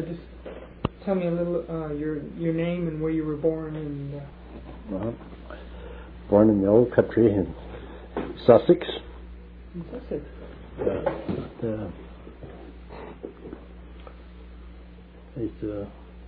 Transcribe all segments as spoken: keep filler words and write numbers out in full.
but just tell me a little uh, your your name and where you were born and. Uh... Well, born in the old country in Sussex. In Sussex. Uh, uh, it's uh,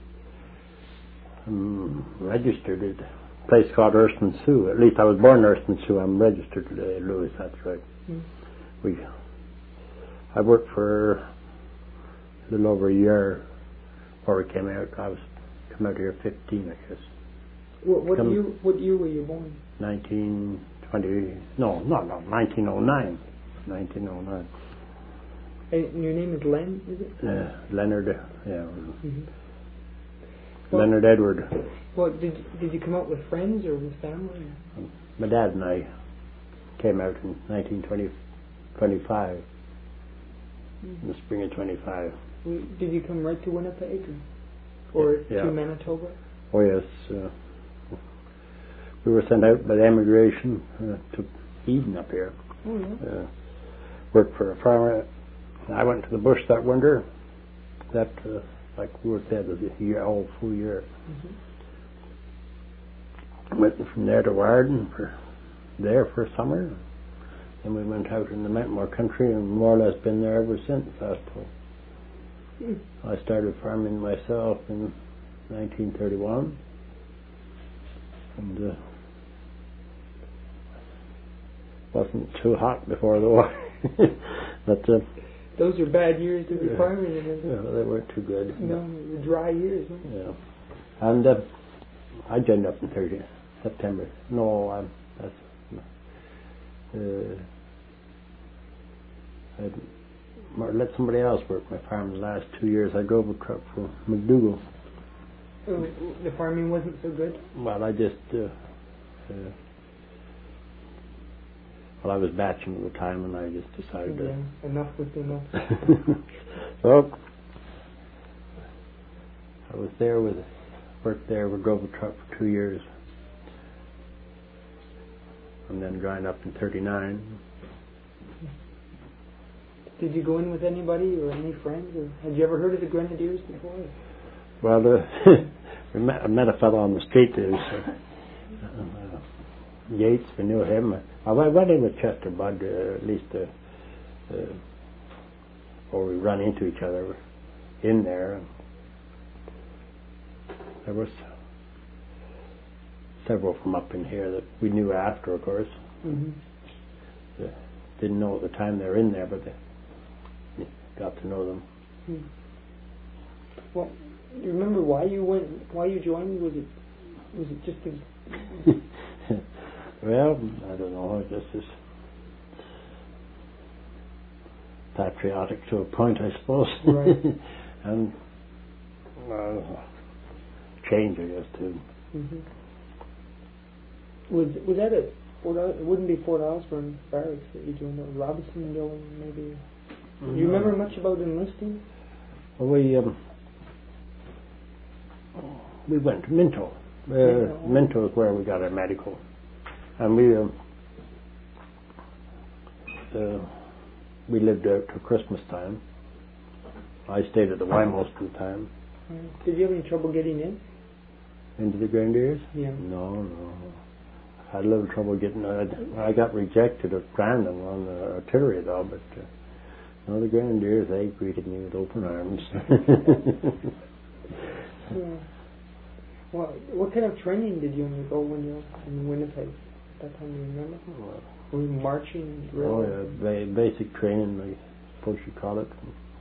I'm registered at a place called Erston Sioux. At least I was born in Erston Sioux. I'm registered at uh, Lewis. That's right. Mm. We. I worked for a little over a year before we came out. I was come out here fifteen, I guess. What, what year? What year were you born? Nineteen twenty. No, no, no. Nineteen oh nine. Nineteen oh nine. And your name is Len, is it? Yeah, Leonard. Yeah. Mm-hmm. Well, Leonard Edward. Well, did did you come out with friends or with family? My dad and I came out in nineteen twenty, twenty-five. Mm-hmm. In the spring of twenty-five. Did you come right to Winnipeg, or, or yeah. to Manitoba? Oh yes. Uh, we were sent out by the emigration uh, to Eden up here. Oh yeah. Uh, worked for a farmer. I went to the bush that winter. That, uh, like we worked there the year, all full year. Mm-hmm. Went from there to Warden for there for summer. Then we went out in the Mountainmore country and more or less been there ever since. I suppose. Mm. I started farming myself in nineteen thirty-one, and uh, wasn't too hot before the war. But uh, those are bad years to be yeah, farming in. Yeah, they weren't too good. No, the dry years. Huh? Yeah, and uh, I joined up in thirty September. No, um, that's uh, I let somebody else work my farm the last two years. I drove a truck for McDougall. Oh, the farming wasn't so good? Well, I just uh, uh, well, I was batching at the time, and I just decided yeah, uh, enough was enough. So I was there with worked there. We drove a truck for two years, and then joined up in thirty-nine. Did you go in with anybody or any friends? Or had you ever heard of the Grenadiers before? Well, uh, we met, I met a fellow on the street. There was, uh, uh, Yates. We knew him. I went in with Chester Budd, uh, at least, uh, uh, or we ran into each other in there. There was several from up in here that we knew after, of course. Mm-hmm. Uh, didn't know at the time they were in there, but they got to know them. Hmm. Well, do you remember why you went? Why you joined? Was it was it just a well, I don't know. This is patriotic to a point, I suppose. Right. And uh, change, I guess, too. Mm-hmm. Was was that at Fort? It wouldn't be Fort Osborne Barracks that you joined. That Robinsonville, maybe. Do you remember much about enlisting? Well, we um, we went to Minto. Uh, Minto. Minto is where we got our medical, and we um, uh, we lived out till Christmas time. I stayed at the Y most of the time. Did you have any trouble getting in? Into the Grenadiers? Yeah. No, no. I had a little trouble getting. Uh, I got rejected at Brandon on the artillery though, but. Uh, No, the Grenadiers, they greeted me with open arms. Yeah. Well, what kind of training did you undergo when you were in Winnipeg? At that time, do you remember? Well, were you marching? Oh, yeah, ba- basic training, I suppose you call it.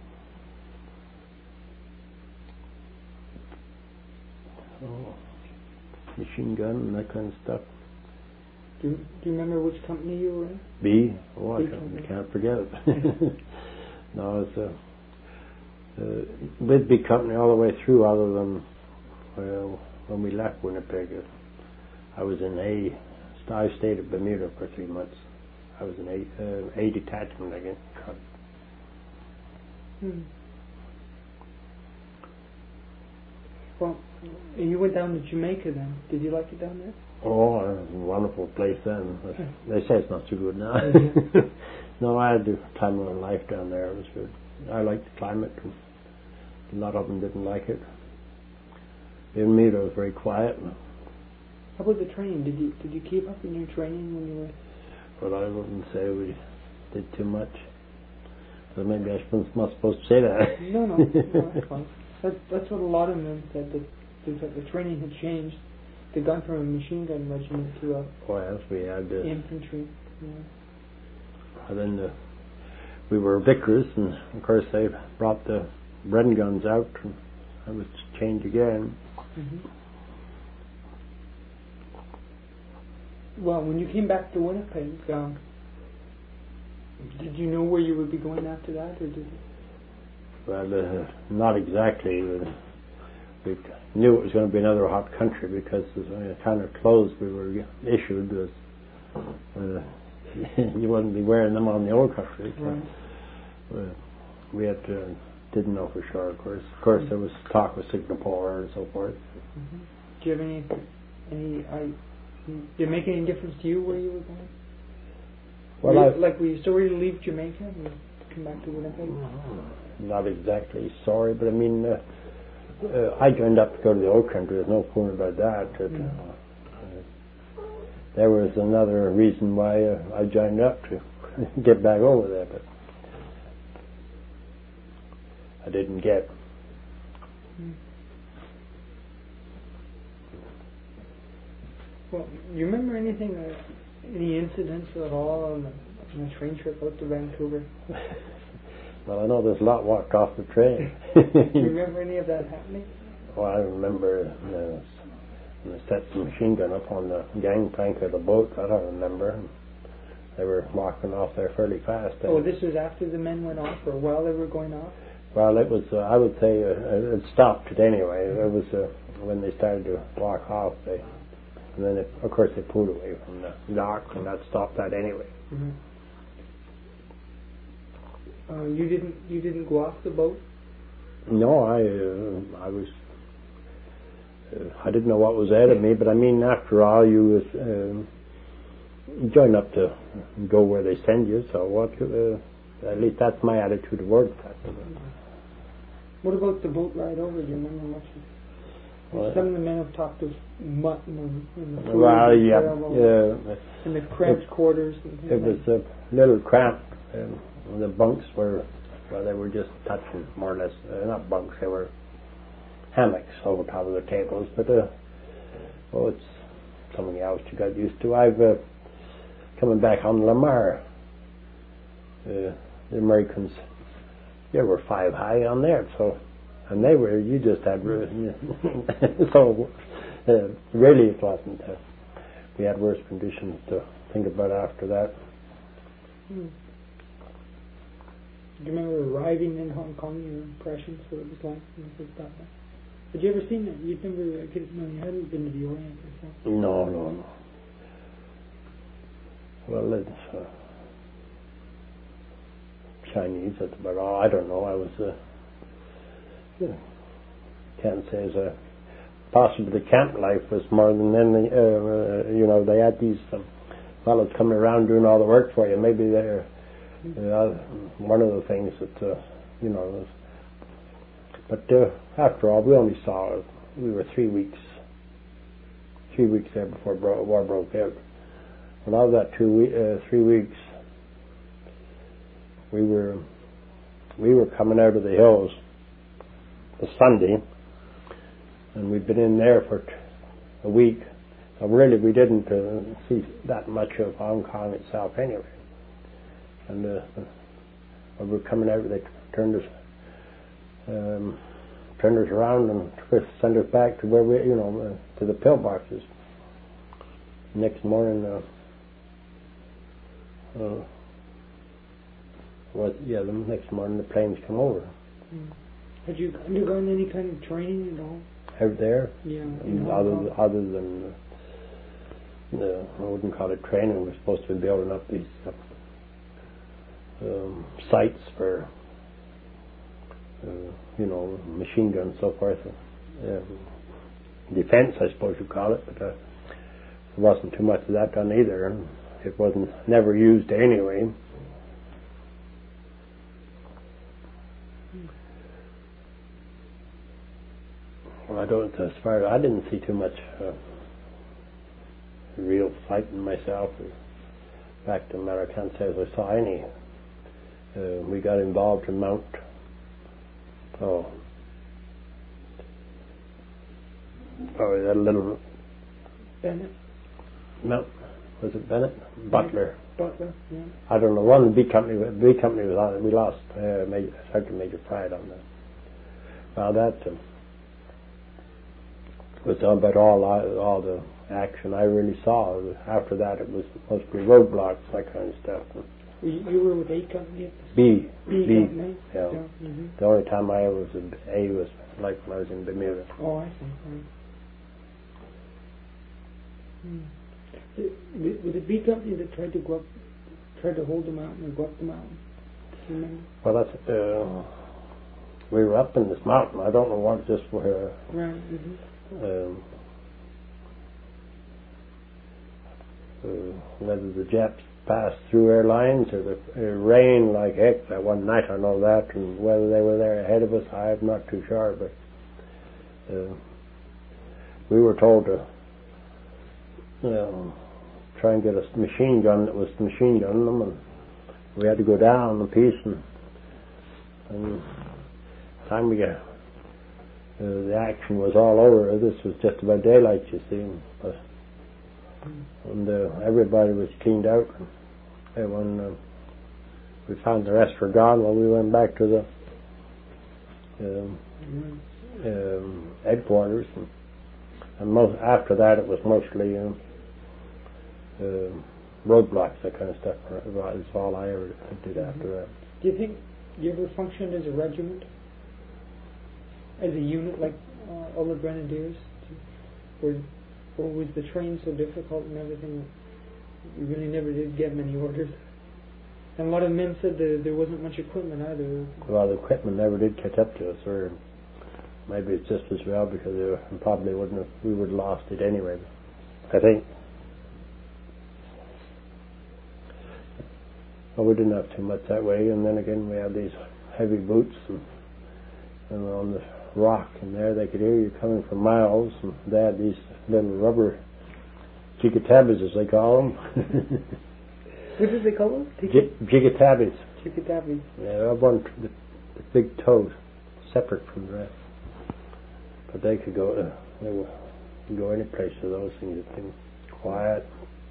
Oh, machine gun and that kind of stuff. Do you, do you remember which company you were in? B? Oh, B I can't, company. can't forget it. No, it's a uh, with B company all the way through, other than well, when we left Winnipeg. I was in A. I stayed at Bermuda for three months. I was in A, uh, A detachment again. Hmm. Well, you went down to Jamaica then. Did you like it down there? Oh, it was a wonderful place then. They say it's not so good now. Mm-hmm. No, I had the time of my life down there. It was good. I liked the climate. And A lot of them didn't like it. Even me, I was very quiet. How about the training? Did you did you keep up in your training when you were? Well, I wouldn't say we did too much. So maybe I was not supposed to say that. No, no, no that's fine. That's, that's what a lot of men said, that the, the training had changed. They'd gone from a machine gun regiment to a oh, yes, we had uh, infantry. Yeah. And then the, we were vicars, and of course they brought the Bren guns out, and I was changed again. Mm-hmm. Well, when you came back to Winnipeg, um, did you know where you would be going after that, or did you? Well, uh, not exactly. We knew it was going to be another hot country because the kind of clothes we were issued was uh, you wouldn't be wearing them on the old country. So right. uh, we had to, didn't know for sure. Of course, of course, there was talk of Singapore and so forth. Mm-hmm. Do you have any any? I, did it make any difference to you where you were going? Well, were you, I, like were you sorry to leave Jamaica and come back to Winnipeg? Not exactly sorry, but I mean, uh, uh, I joined up to go to the old country. There's no point about that. It, mm. uh, there was another reason why uh, I joined up to get back over there, but I didn't get. Mm. Well, you remember anything, uh, any incidents at all on the, on the train trip out to Vancouver? Well, I know there's a lot walked off the train. Do you remember any of that happening? Well, I remember uh, they set the machine gun up on the gangplank of the boat. That I remember. They were walking off there fairly fast. Oh, this was after the men went off, or while they were going off? Well, it was. Uh, I would say uh, it stopped it anyway. It was uh, when they started to walk off. They, and then, it, of course, they pulled away from the dock, and that stopped that anyway. Mm-hmm. Uh, you didn't. You didn't go off the boat? No, I. Uh, I was. Uh, I didn't know what was ahead of me, but I mean, after all, you was, um, join up to go where they send you. So what? Uh, at least that's my attitude towards that. What about the boat ride over? Do you remember much? Well, some of the men have talked of mutton and, and the food. Well, yeah, yeah. And the cramped quarters. And things it was like a little cramped. Um, the bunks were, well, they were just touching more or less. Uh, not bunks, they were hammocks over top of the tables. But uh, oh, it's something else you got used to. I've uh, coming back on Lamar. Uh, the Americans, they were five high on there, so. And they were, you just had, so uh, really it wasn't. Uh, we had worse conditions to think about after that. Hmm. Do you remember arriving in Hong Kong, your impressions, what it was like? That Had you ever seen it? You'd never, no, you hadn't been to the Orient yourself? No, no, no. Well, it's uh, Chinese, that's about all. I don't know, I was... Uh, Yeah. Can't say as a possibly the camp life was more than any. Uh, uh, you know, they had these um, fellows coming around doing all the work for you. Maybe they're uh, one of the things that uh, you know. Was, but uh, after all, we only saw we were three weeks, three weeks there before bro- war broke out. And out of that two we- uh, three weeks, we were we were coming out of the hills. The Sunday, and we'd been in there for t- a week. So really, we didn't uh, see that much of Hong Kong itself anyway. And uh, when we were coming out, they turned us, um, turned us around and sent us back to where we, you know, uh, to the pillboxes. Next morning, uh, uh, was yeah, the next morning the planes come over. Mm. Had you undergone any kind of training at all? Out there? Yeah. Other, other than, uh, I wouldn't call it training, we're supposed to be building up these uh, um, sites for, uh, you know, machine guns and so forth. Uh, defense, I suppose you call it, but uh, there wasn't too much of that done either, and it wasn't never used anyway. Well, I don't, as far as I didn't see too much uh, real fighting myself. In fact, the matter, I can't say as I saw any. Uh, we got involved in Mount, oh, oh, that little Bennett? Mount, was it Bennett? Butler. Butler, yeah. I don't know. One B company, B company was on it. We lost uh, major, Sergeant Major Pride on that. Well, that um, was about all I, all the action I really saw. After that, it was mostly roadblocks, that kind of stuff. You, you were with A company at the B, B, B, company? yeah. Yeah. Mm-hmm. The only time I was in A was like when I was in Bermuda. Oh, I see. Right. Hmm. Was it B company that tried to go up, tried to hold the mountain or go up the mountain? Do you remember? Well, that's, uh, we were up in this mountain. I don't know what, just where. Right. Mm-hmm. Um, uh, whether the Japs passed through our lines or the it rained like heck that one night, I know that, and whether they were there ahead of us, I'm not too sure, but uh, we were told to uh, try and get a machine gun that was machine gunning them, and we had to go down a piece, and, and the time we got uh, the action was all over. This was just about daylight, you see, but and uh, everybody was cleaned out. And when uh, we found the rest were gone, well, we went back to the um, um, headquarters, and, and most, after that it was mostly um, uh, roadblocks, that kind of stuff. That's all I ever did after that. Do you think you ever functioned as a regiment, as a unit, like uh, all the grenadiers? Or, or was the train so difficult and everything? You really never did get many orders. And a lot of men said that there wasn't much equipment either. Well, the equipment never did catch up to us, or maybe it's just as well because we probably wouldn't have, we would have lost it anyway. I think. Well, we didn't have too much that way, and then again we had these heavy boots, and, and on the rock, and there they could hear you coming for miles, and they had these little rubber jigatabis, as they call them. What did they call them? J- jigatabis. Jigatabis. Yeah, one the, the big toes, separate from the rest. But they could go. Uh, they would go any place with those things. It's been quiet.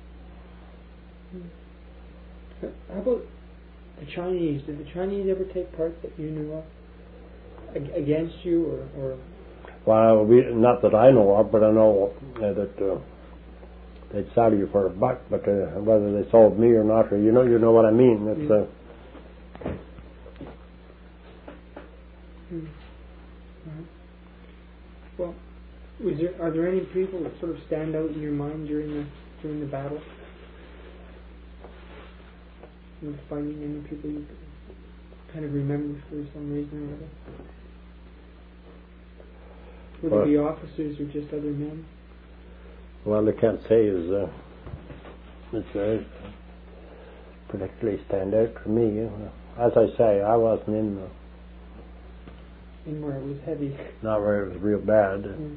How about the Chinese? Did the Chinese ever take part that you knew of Ag- against you, or? or Well, we, not that I know of, but I know uh, that. Uh, They'd sell you for a buck, but uh, whether they sold me or not, or you know, you know what I mean. It's, uh, mm. uh-huh. Well, was there are there any people that sort of stand out in your mind during the during the battle? In fighting, any people you kind of remember for some reason or other? Would well, it be officers or just other men? Well, I can't say is uh, it's very particularly stand out for me. You know. As I say, I wasn't in the in where it was heavy. Not where it was real bad. Mm.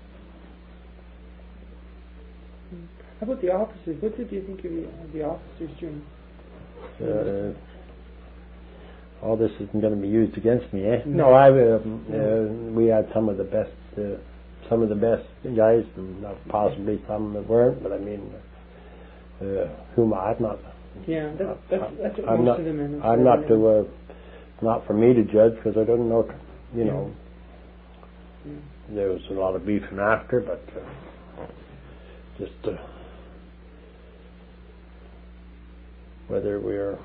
How about the officers? What did you think of the, uh, the officers during? Uh, all this isn't going to be used against me, eh? No, I um, uh, we had some of the best. Uh, Some of the best guys, and possibly some that weren't, but I mean, uh, whom I've not. Yeah, that, that's, that's what I'm most not, of the men. I'm not to. Uh, not for me to judge because I don't know. You yeah. know, yeah. there was a lot of beefing after, but uh, just uh, whether we're.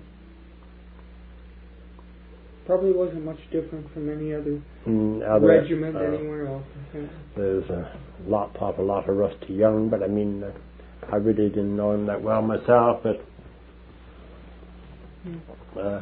Probably wasn't much different from any other, mm, other regiment uh, anywhere else. There's a lot of a lot of Rusty Young, but I mean, uh, I really didn't know him that well myself. But mm. uh,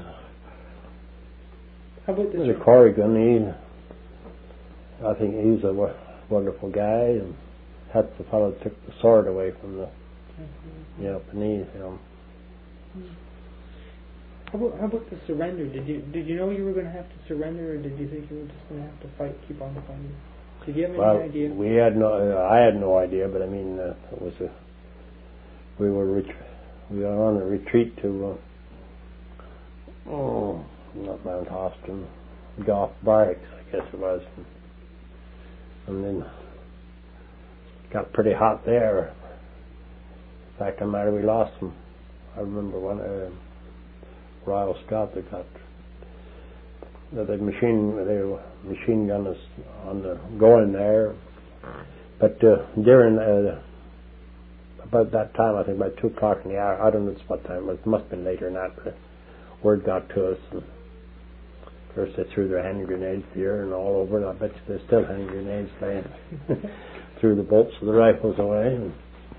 how about this? The Corrigan, he, I think he's a w- wonderful guy, and that's the fellow that took the sword away from the mm-hmm. Japanese. You know. Mm. How about, how about the surrender? Did you did you know you were going to have to surrender, or did you think you were just going to have to fight, keep on fighting? Did you have any well, idea? we had no. Uh, I had no idea, but I mean, uh, it was a. We were ret- we were on a retreat to. Uh, oh, not Mount Austin, Gough Barracks, I guess it was, and then it got pretty hot there. In fact, I'm matter we lost them. I remember one uh, Royal Scout that got. Uh, the machine, the machine gun is on the going there, but uh, during uh, about that time, I think about two o'clock in the hour. I don't know what time, but it must have been later than that. But word got to us, and first they threw their hand grenades here and all over. And I bet you there's still hand grenades laying threw the bolts of the rifles away. And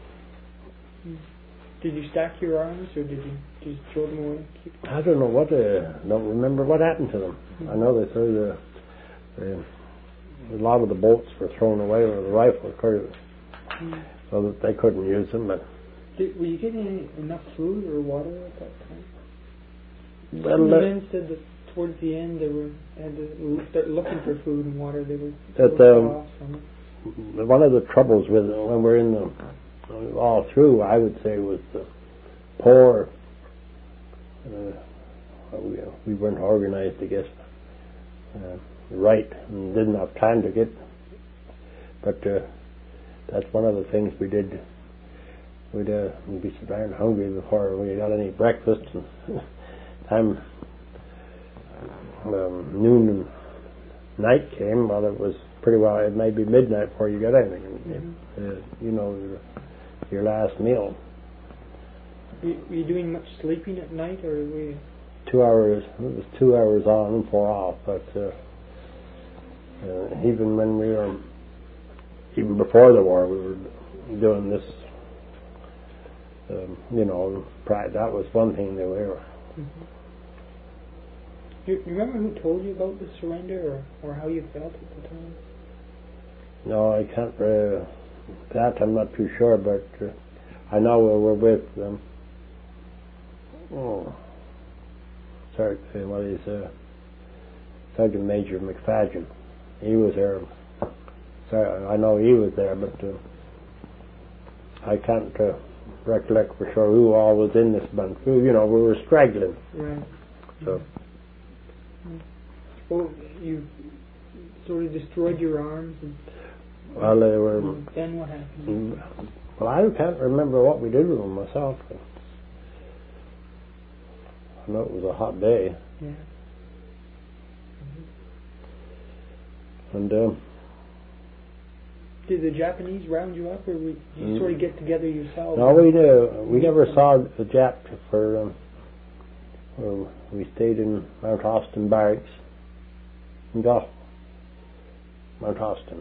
did you stack your arms, or did you just throw them away? Keep I don't know what. Uh, don't remember what happened to them. Mm-hmm. I know they threw the, the. A lot of the bolts were thrown away with the rifle, mm-hmm. so that they couldn't use them. But did, were you getting any, enough food or water at that time? Well, Some uh, men said that towards the end they were had to start looking for food and water. They were that um, off from it. One of the troubles with when we're in the all through, I would say, was the poor. Uh, we, we weren't organized, I guess, uh, right, and didn't have time to get. But uh, that's one of the things we did. We'd, uh, we'd be so darn hungry before we got any breakfast. And time um, noon and night came, well, it was pretty well. It may be midnight before you got anything. Mm-hmm. uh, you know, your, your last meal. Were you, were you doing much sleeping at night, or were you? Two hours. It was two hours on and four off. But uh, uh, even when we were, even before the war, we were doing this. Um, you know, pride. That was one thing that we were. Mm-hmm. Do you remember who told you about the surrender, or, or how you felt at the time? No, I can't. Uh, that I'm not too sure, but uh, I know we were with. Um, oh, sorry, well, he's uh, Sergeant Major McFadden. He was there. Sorry, I know he was there, but uh, I can't uh, recollect for sure who all was in this bunch. You know, we were straggling. Right. So. Well, you sort of destroyed your arms. And well, they were. Then what happened? Well, I can't remember what we did with them myself. I know it was a hot day. Yeah. Mm-hmm. And um, did the Japanese round you up, or did you mm, sort of get together yourselves? No, we uh, we never saw the Jap for. Um, well, we stayed in Mount Austin Barracks in Gough, Mount Austin.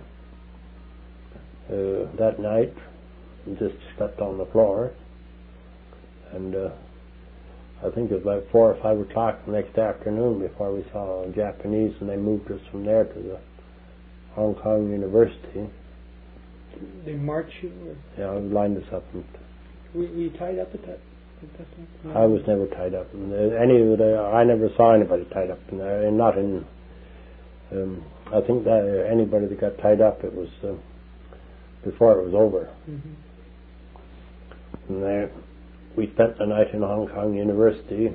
Uh, that night, we just slept on the floor, and uh, I think it was about four or five o'clock the next afternoon before we saw the Japanese, and they moved us from there to the Hong Kong University. They marched you? Or? Yeah, they lined us up. And were, were you tied up at that? No. I was never tied up. And any of the, I never saw anybody tied up, and uh, not in. Um, I think that uh, anybody that got tied up, it was uh, before it was over. Mm-hmm. And there, we spent the night in Hong Kong University,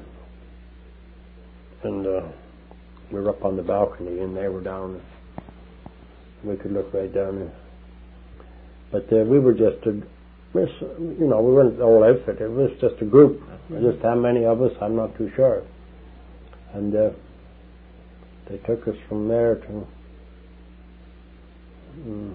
and uh, we were up on the balcony, and they were down. We could look right down there. But uh, we were just a. You know, we weren't the whole outfit. It was just a group. Mm-hmm. Just how many of us, I'm not too sure. And uh, they took us from there to. Um,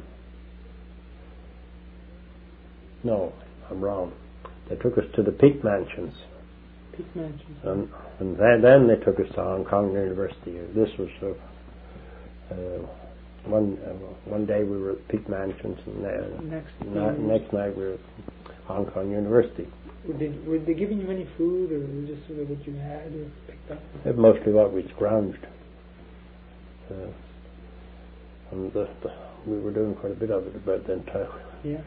no, I'm wrong. They took us to the Peak Mansions. Peak Mansions. And, and then, then they took us to Hong Kong University. This was uh, uh, One uh, one day we were at Peak Mansions, and uh, next, na- next night we were at Hong Kong University. Were they, were they giving you any food, or was it just sort of what you had or picked up? It mostly what we scrounged. Uh, and the, the, we were doing quite a bit of it about then time. Yeah.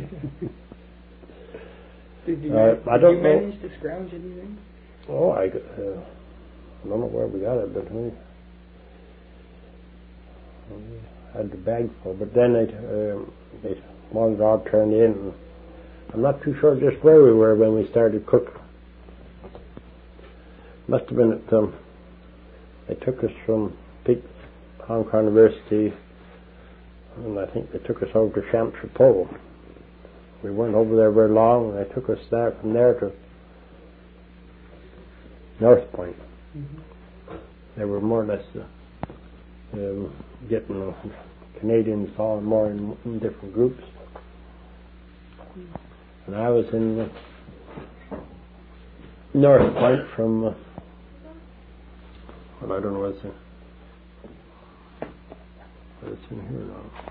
did you, uh, did I don't you know. manage to scrounge anything? Oh, I, uh, I don't know where we got it, but we. had the bag full. But then they, um, they wanted all turned in. And I'm not too sure just where we were when we started cooking. Must have been at um, they took us from Peak Hong Kong University, and I think they took us over to Sham Shui Po. We weren't over there very long, and they took us there from there to North Point. Mm-hmm. They were more or less uh, um, getting uh, Canadians all more in, in different groups. Mm-hmm. And I was in uh, North Point from, uh, well, I don't know what's in, what's in here now.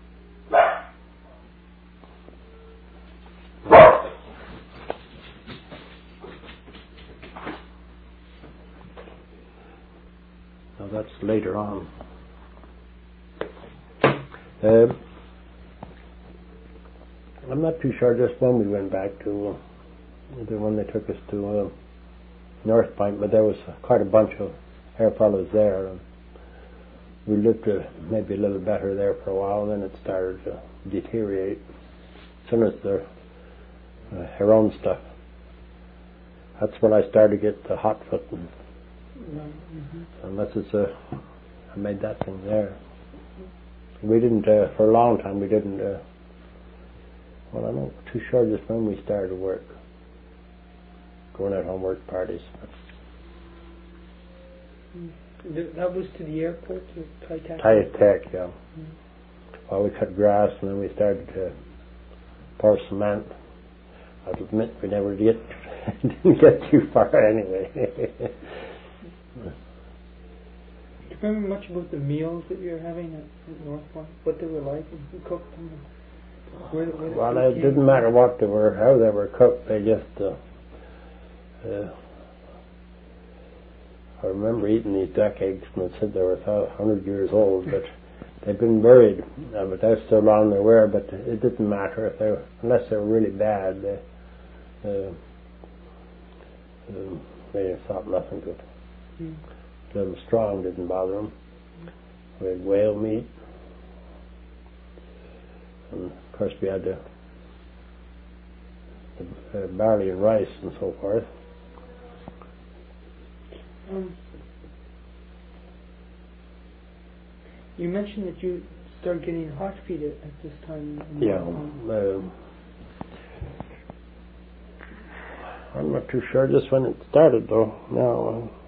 Now that's later on. Uh, I'm not too sure just when we went back to uh, the one they took us to uh, North Point, but there was quite a bunch of hair fellows there. And we lived uh, maybe a little better there for a while, then it started to deteriorate. As soon as the uh, her own stuff, that's when I started to get the hot foot. And, Mm-hmm. unless it's a, I made that thing there. We didn't, uh, for a long time, we didn't, uh, well, I'm not too sure just when we started work, going out on work parties. Mm. That was to the airport, to Thai Tech? Thai Tech, yeah. Mm. Well, we cut grass and then we started to pour cement. I'll admit we never get, didn't get too far anyway. Do you remember much about the meals that you were having at, at North Point? What they were like and who cooked them? And where, where well, it didn't from? matter what they were, how they were cooked. They just, uh, uh, I remember eating these duck eggs when I said they were one hundred years old, but they'd been buried. Uh, but that's so long they were, but it didn't matter if they were, unless they were really bad. They, uh, um, they thought nothing good. Mm. A little strong didn't bother them. We had whale meat, and of course we had the, the uh, barley and rice and so forth. Um, you mentioned that you started getting hot feet at, at this time. Yeah. Um, I'm not too sure just when it started though. Now. Uh,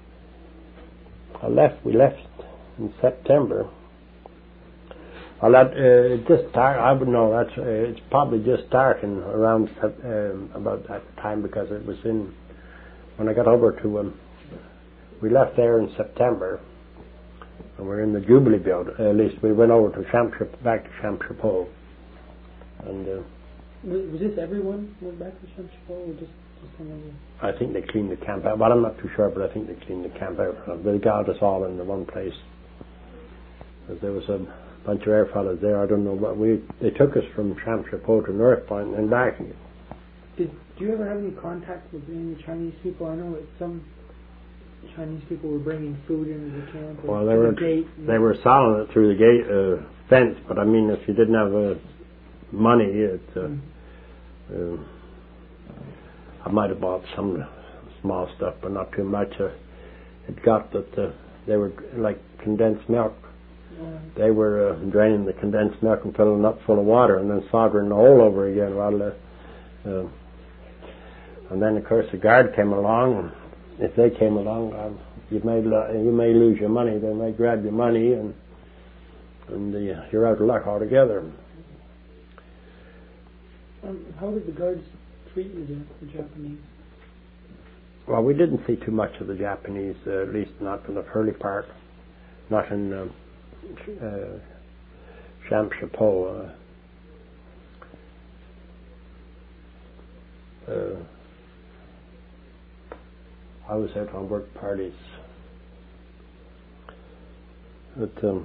I left, we left in September. Well, that, uh, it just started, I would know, that's, uh, it's probably just starting around um, about that time because it was in, when I got over to, um, we left there in September and we're in the Jubilee building, uh, at least we went over to Sham Shui, back to Sham Shui Po. And, uh, was, was this everyone went back to Sham Shui Po or just I think they cleaned the camp out. Well, I'm not too sure, but I think they cleaned the camp out. They got us all in the one place. Because there was a bunch of air fellows there. I don't know what we. They took us from Sham Shui Po to North Point and back. Did do you ever have any contact with any Chinese people? I know that some Chinese people were bringing food into the camp. Well, they were the gate, they were selling it through the gate uh, fence. But I mean, if you didn't have uh, money, it. Uh, mm-hmm. uh, I might have bought some small stuff, but not too much. Uh, it got that uh, they were like condensed milk. Yeah. They were uh, draining the condensed milk and filling it up full of water, and then soldering the hole over again. While, uh, uh, and then of course the guard came along. And if they came along, uh, you may lo- you may lose your money. They may grab your money, and and uh, you're out of luck altogether. Um, how did the guards treat you, the, the Japanese? Well, we didn't see too much of the Japanese, uh, at least not in the early part, not in um, uh, Sham Shui Po. Uh, uh, I was out on work parties. At, um,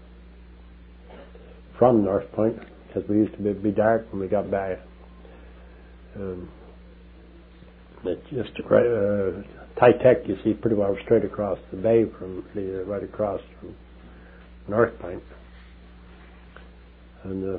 from North Point, because we used to be, be dark when we got back. Um, it just uh, Thai Tech, you see, pretty well straight across the bay from uh, right across from North Point. And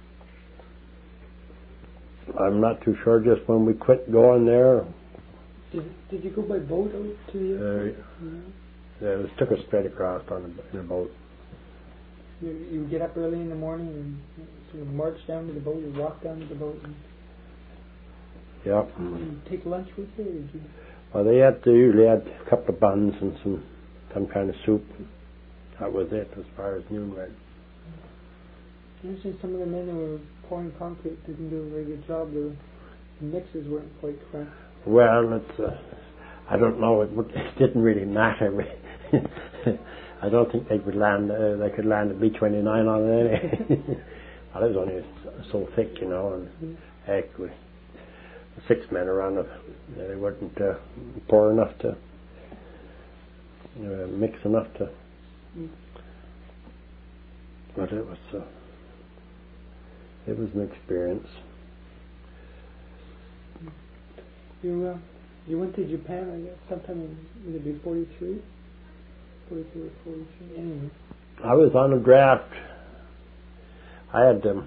uh, I'm not too sure just when we quit going there. Did, did you go by boat out to the airport? Uh, yeah, it was, took us straight across on a, in a boat. You, you would get up early in the morning and sort of march down to the boat, you walk down to the boat. And yeah. Did you take lunch with you? Or did you? Well, they had they usually had a couple of buns and some some kind of soup. That was it as far as noon went. I understand some of the men who were pouring concrete didn't do a very good job. The mixes weren't quite correct. Well, it's uh, I don't know. It, would, it didn't really matter. I don't think they could land. Uh, they could land a B twenty-nine on it anyway. Well, it was only so thick, you know, and mm. heck, we, six men around it. They weren't uh, pour enough to uh, mix enough to. Mm. But it was uh, it was an experience. You uh, you went to Japan, I guess, sometime in would it be forty-three, forty-two or forty-three. Anyway, I was on a draft. I had um,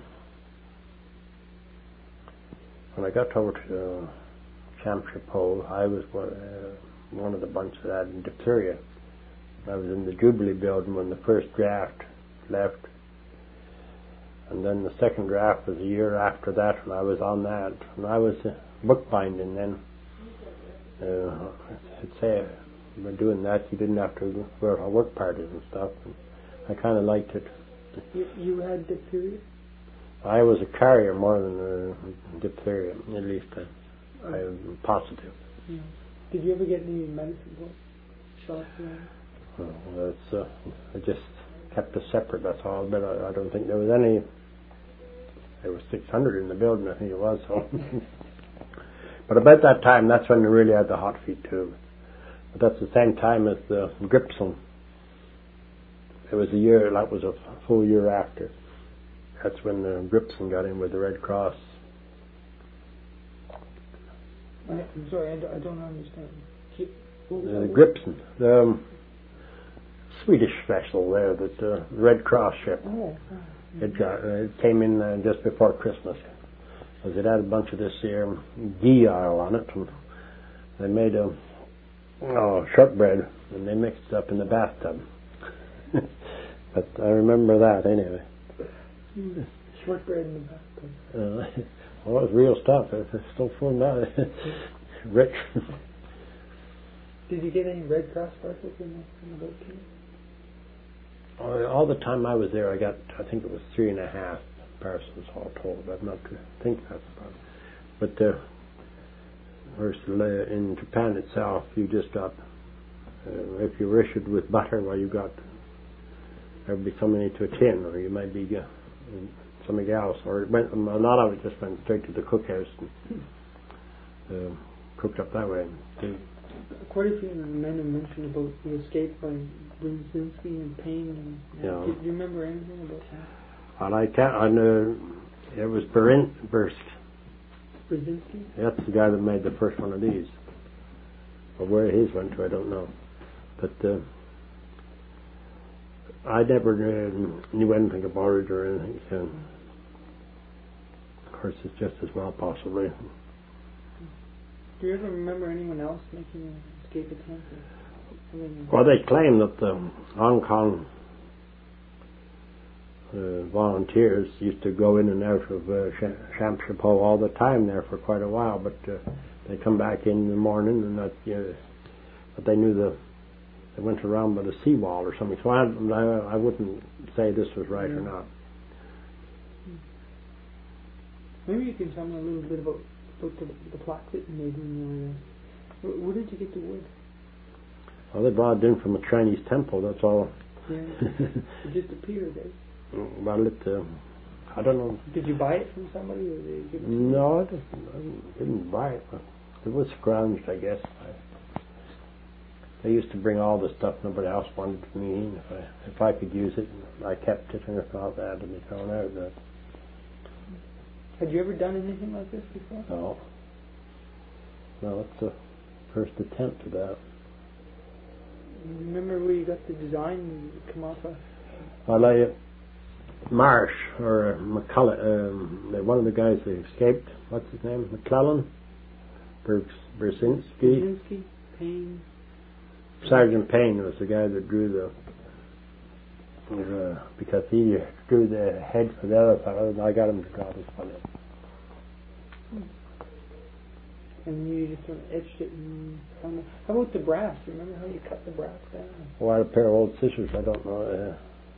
when I got over to uh, Chamshire-Po, I was one, uh, one of the bunch that had diphtheria. I was in the Jubilee building when the first draft left, and then the second draft was a year after that, and I was on that. And I was uh, bookbinding then. Uh, I'd say when doing that, you didn't have to go to work parties and stuff. And I kind of liked it. You, you had diphtheria? I was a carrier more than a diphtheria, at least I, I am positive. Yeah. Did you ever get any medicine for it? Shots or anything? Well, it's, uh, I just kept us separate, that's all, but I, I don't think there was any. There was six hundred in the building, I think it was. So. But about that time, that's when we really had the hot feet too. But that's the same time as the Gripsum. It was a year, that was a full year after. That's when the Gripsum got in with the Red Cross. I, I'm sorry, I don't, I don't understand. Keep, the Gripsum, the um, Swedish vessel there, that uh, the Red Cross ship. Oh, oh. It, got, uh, it came in uh, just before Christmas. Because it had a bunch of this um, ghee oil on it. And they made a oh, shortbread, and they mixed it up in the bathtub. But I remember that anyway. Mm. Shortbread in the bathtub. Uh, well, it was real stuff. It's still full now. Rich. Did you get any Red Cross parcels in the, in the boat too? Uh, all the time I was there, I got, I think it was three and a half parcels all told. I'm not to think that's about it. But uh, whereas in Japan itself, you just got, uh, if you were issued with butter, well, you got, there would be so many to a tin, or you might be uh, something else, or it went, a lot of it just went straight to the cookhouse and uh, cooked up that way. Quite a few men have mentioned about the escape by Brzezinski and Payne. And, yeah. do, do you remember anything about that? And I can't, I know, it was Berin, Burst. Brzezinski? That's the guy that made the first one of these. But where his went to, I don't know. But uh, I never uh, knew anything about it or anything. So. Of course, it's just as well, possibly. Do you ever remember anyone else making an escape attempt? I mean, well, they claim that the Hong Kong uh, volunteers used to go in and out of uh, Chamshire-Po all the time there for quite a while, but uh, they come back in the morning and that, you know, but they knew the they went around by the seawall or something. So I, I, I wouldn't say this was right yeah. or not. Maybe you can tell me a little bit about. The, the plaque that you made when you were there. Where did you get the wood? Well, they brought it in from a Chinese temple, that's all. Yeah. It just appeared, eh? Well, it, uh, I don't know. Did you buy it from somebody? Or did you give it to no, I didn't, I didn't buy it. It was scrounged, I guess. I, they used to bring all the stuff nobody else wanted from me. If I, if I could use it, I kept it, and if not, that had to be thrown out. But, had you ever done anything like this before? No. No, it's the first attempt at that. Remember where you got the design? Come off a... Well, I, Marsh or McCullough, um, one of the guys that escaped. What's his name? McClellan, Bers- Bersinski. Bersinski, Payne. Sergeant Payne was the guy that drew the. Uh, because he drew the head for the other fellow, and I got him to draw this fellow. And you just sort of etched it and found it. How about the brass? Do you remember how you cut the brass down? Oh, I had a pair of old scissors. I don't know.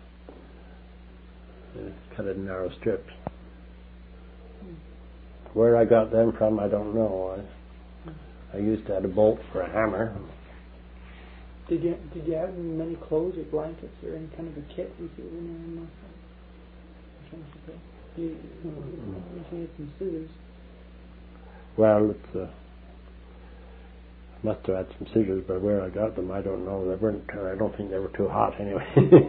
Uh, uh, cut it in narrow strips. Hmm. Where I got them from, I don't know. I, hmm. I used to have a bolt for a hammer. Did you did you have many clothes or blankets or any kind of a kit with you in there? You, you, you had some scissors. Well, it's, uh, I must have had some scissors, but where I got them, I don't know. They weren't. Uh, I don't think they were too hot anyway.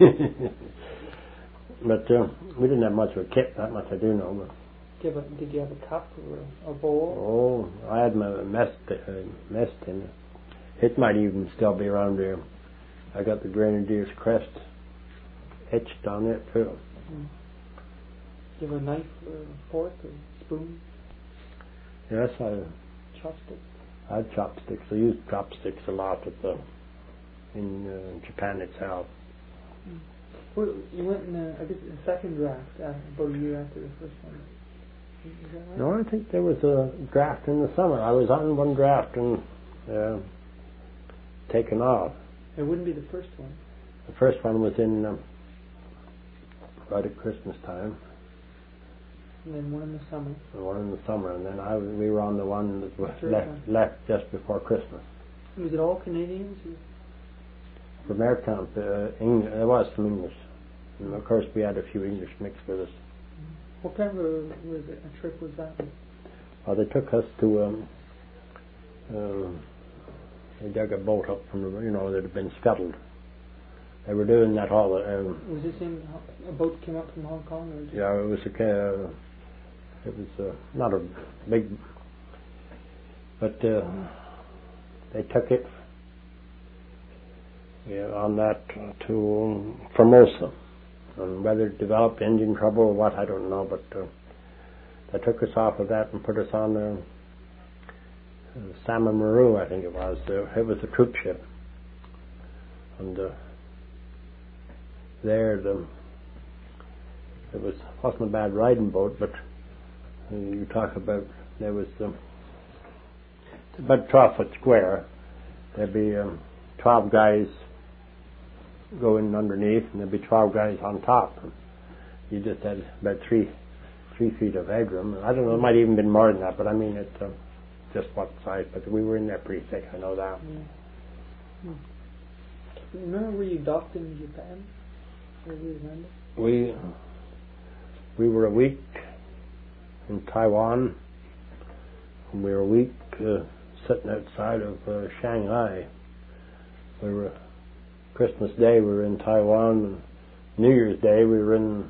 But uh, we didn't have much of a kit. That much I do know. But did you have a, did you have a cup or a bowl? Oh, I had my mess uh, mess tin. It might even still be around there. I got the Grenadier's crest etched on it too. Mm. Do you have a knife or a fork or spoon? Yes, I. Chopsticks. I had chopsticks. I used chopsticks a lot at the in uh, Japan itself. Mm. Well, you went in the, I guess the second draft after, about a year after the first one. Is that right? No, I think there was a draft in the summer. I was on one draft and uh, taken off. It wouldn't be the first one. The first one was in um, right at Christmas time. And then one in the summer. And one in the summer, and then I we were on the one that was left, one. left just before Christmas. Was it all Canadians? Or? From Air Camp, uh, English, there was some English. And of course we had a few English mixed with us. What kind of a, was it, a trip was that? Well, they took us to, um, uh, they dug a boat up from the, you know, that had been scuttled. They were doing that all the um, was this in, a boat came up from Hong Kong? Or yeah, it was a, uh, it was uh, not a big, but uh, they took it yeah, on that uh, to Formosa. And whether it developed engine trouble or what, I don't know, but uh, they took us off of that and put us on uh, uh, Salmon Maru, I think it was. Uh, it was a troop ship. And uh, there, the, it was, wasn't a bad riding boat, but uh, you talk about, there was um, about twelve foot square. There'd be um, twelve guys going underneath, and there'd be twelve guys on top. And you just had about three three feet of headroom. I don't know, it might even been more than that, but I mean, it's uh, just what size. But we were in there pretty thick, I know that. Yeah. Hmm. Remember where you docked in Japan? Where you remember? We we were a week in Taiwan, and we were a week uh, sitting outside of uh, Shanghai. We were Christmas Day we were in Taiwan, and New Year's Day we were in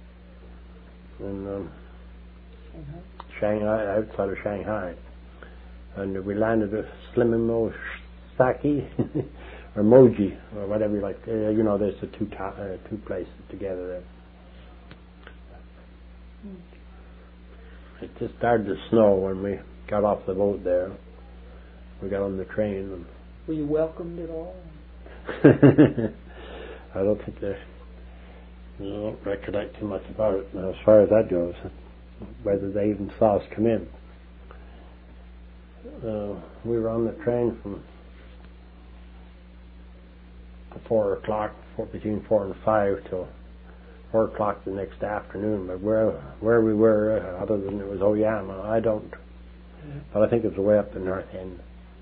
in um, Shanghai. Shanghai, outside of Shanghai, and we landed at Slimimosaki or Moji or whatever you like. Uh, you know, there's the two ta- uh, two places together there. Mm. It just started to snow when we got off the boat there. We got on the train. And were you welcomed at all? I don't think they I don't recollect too much about it as far as that goes, whether they even saw us come in. Uh, we were on the train from four o'clock, four, between four and five till four o'clock the next afternoon. But where where we were, uh, other than it was Oyama, I don't. Mm-hmm. But I think it was way up the north end.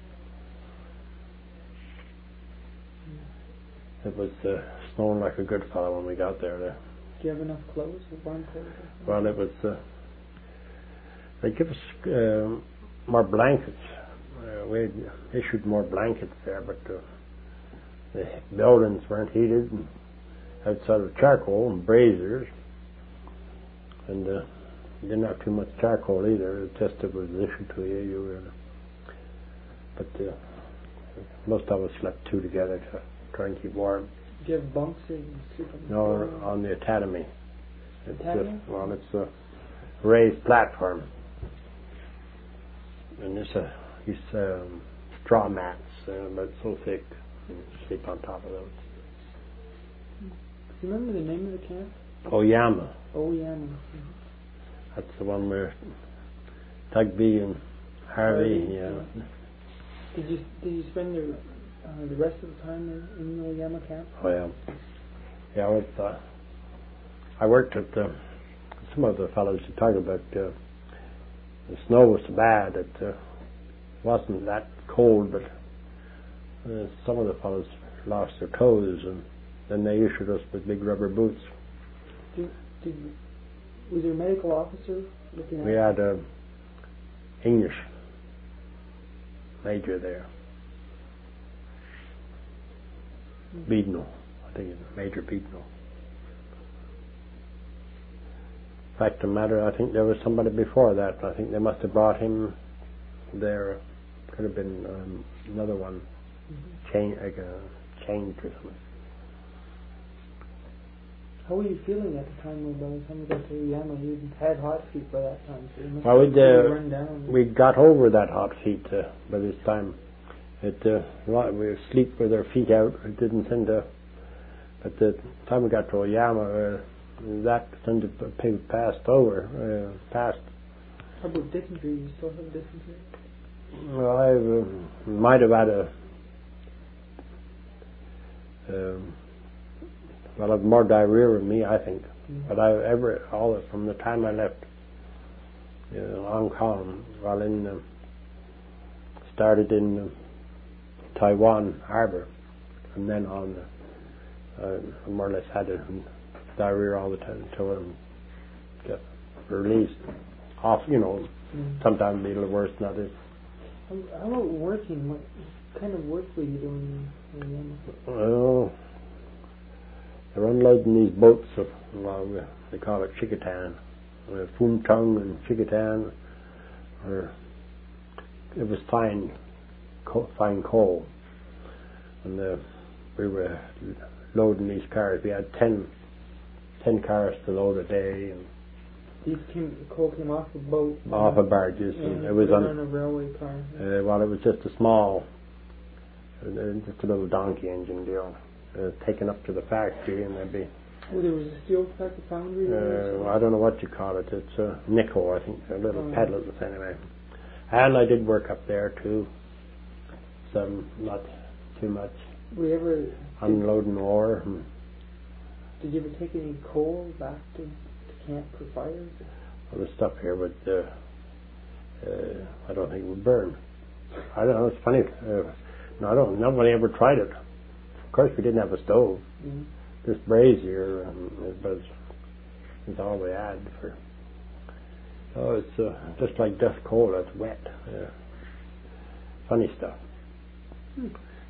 It was uh, snowing like a good fellow when we got there. there. Do you have enough clothes, warm clothes? Well, it was. Uh, they give us uh, more blankets. Uh, we issued more blankets there, but uh, the buildings weren't heated. And outside of charcoal and braziers, and uh, you didn't have too much charcoal either. It just it was issued to you. You were, but uh, most of us slept two together to try and keep warm. Do you have bunks in sleep on the No, floor? on the tatami. It's patio? a, well, it's a raised platform, and it's a these um, straw mats, uh, about so thick, and you sleep on top of those. Do you remember the name of the camp? Oyama. Oyama. That's the one where Tugby and Harvey. Harvey, Yeah. yeah. Did you did you spend the uh, the rest of the time in, in the Oyama camp? Oh yeah. Yeah, I, was, uh, I worked at uh, some of the fellows you talk about. Uh, the snow was so bad it uh, wasn't that cold, but uh, some of the fellows lost their toes, and then they issued us with big rubber boots. Did, did, was there a medical officer looking at We had a English major there, Beadnell, I think it's Major Beadnell. Fact of the matter, I think there was somebody before that. I think they must have brought him there. Could have been um, another one, mm-hmm. Chain, like a change or something. How were you feeling at the time when by the time you got to Oyama? You had hot feet by that time, so you must well, have we'd, uh, run down. We got over that hot feet uh, by this time. It uh, we would sleep with our feet out. It didn't seem to. But the time we got to Oyama, uh, that seemed to be passed over, uh, passed. How about dysentery? You still have dysentery? Well, I uh, might have had a. Um, well, I've more diarrhea in me, I think. Mm-hmm. But I ever all from the time I left uh, Hong Kong, well, in uh, started in uh, Taiwan Harbor, and then on, uh, I more or less had a diarrhea all the time until I got released. Off, you know, mm-hmm. sometimes be a little worse than others. How, how about working? What kind of work were you doing in Oyama? Well, they're unloading these boats of, well, they call it Chikatan, uh, Fum Tung and Chikatan, or it was fine, co- fine coal, and uh, we were loading these cars. We had ten, ten cars to load a day, and these came, coal came off a boat, off of barges, and, and it was on, on a railway car. Uh, well, it was just a small, uh, just a little donkey engine deal. Uh, taken up to the factory, and there'd be. Oh, there was a steel factory foundry. Uh, I don't know what you call it. It's a nickel, I think. A little oh. pedals anyway. And I did work up there too. Some, not too much. Were you ever unloading ore? Did you ever take any coal back to, to camp for fires? Well, the stuff here would. Uh, uh, I don't think it would burn. I don't know. It's funny. Uh, no, I don't. Nobody ever tried it. Of course, we didn't have a stove. Mm-hmm. This brazier, um, but it's, it's all we had for. Oh, it's uh, just like dust coal. It's wet. Uh, funny stuff. Hmm.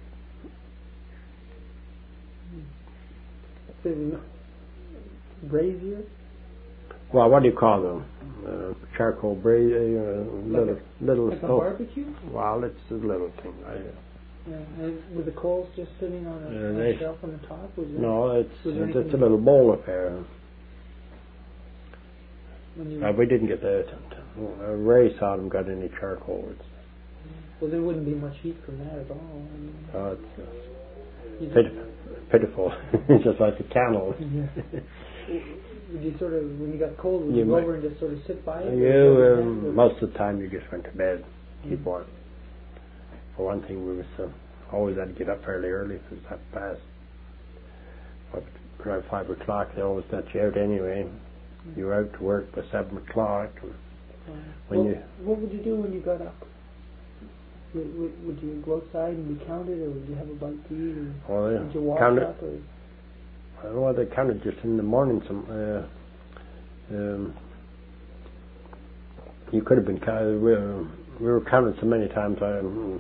Brazier? Well, what do you call them? Uh, charcoal brazier, uh, little, like a, little. Like a oh, barbecue? Well, it's a little thing. I, Yeah, and were the coals just sitting on a, uh, on they, a shelf on the top? Was no, there, it's was just a little bowl affair. Uh, we didn't get that. Uh, Ray seldom got any charcoal. It's, well, there wouldn't be much heat from that at all. I mean, uh, it's uh, pit- pitiful. Just like the candle. Yeah. Would you sort of, when you got cold, would you you go might, over and just sort of sit by it? You, um, most of the time you just went to bed, keep mm-hmm. warm. For one thing, we was uh, always had to get up fairly early because it's half past. But around five o'clock, they always let you out anyway. Mm-hmm. You were out to work by seven o'clock. And uh, when what, you, what would you do when you got up? Would, would, would you go outside and be counted, or would you have a bite to eat? Or oh, yeah. Would you walk counted, up? Or? I don't know, they counted just in the morning. Some. Uh, um, you could have been counted. We, uh, we were counted so many times. I, um,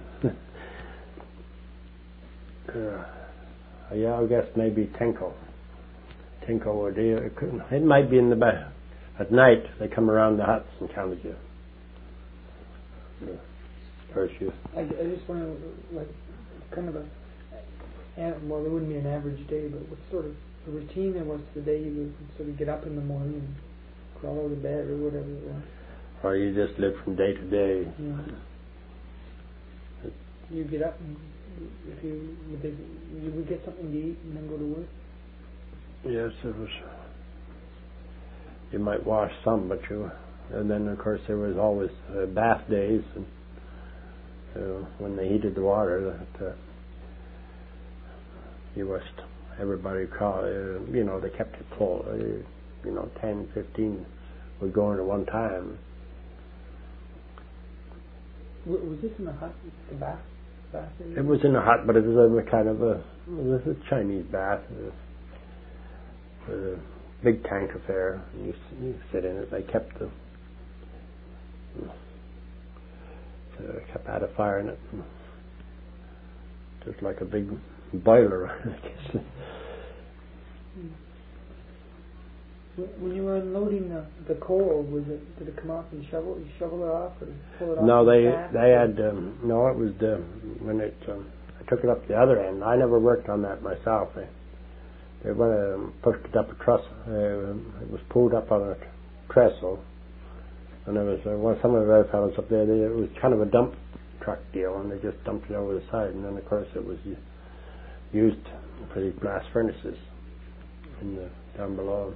uh, yeah, I guess maybe Tenko. Tenko or deal. It, it might be in the back. At night, they come around the huts and counted you. Yeah. First you. I, I just want to, like, kind of a, well, it wouldn't be an average day, but what sort of a routine there was today. You would sort of get up in the morning and crawl out of bed or whatever it was. Or you just live from day to day. Yeah. You get up and if you you would get something to eat and then go to work. Yes, it was. You might wash some, but you, and then of course there was always uh, bath days, and uh, when they heated the water, that uh, you must everybody call. Uh, you know, they kept it full. Uh, you know, ten, fifteen would go in at one time. Was this in the hut, the bath? bath area? It was in a hut, but it was a kind of a, it was a Chinese bath. It was, with a big tank affair. You, you sit in it. They kept the, uh, kept had a fire in it. Just like a big boiler, I guess. When you were unloading the, the coal, was it did it come off and shovel you shovel it off or pull it off? No, they the they had um, no. It was the when it um, I took it up the other end. I never worked on that myself. They they went um, pushed it up a truss. Uh, it was pulled up on a trestle, and there was uh, well, some of the other fellows up there. They, it was kind of a dump truck deal, and they just dumped it over the side. And then of course it was used for these blast furnaces in the down below.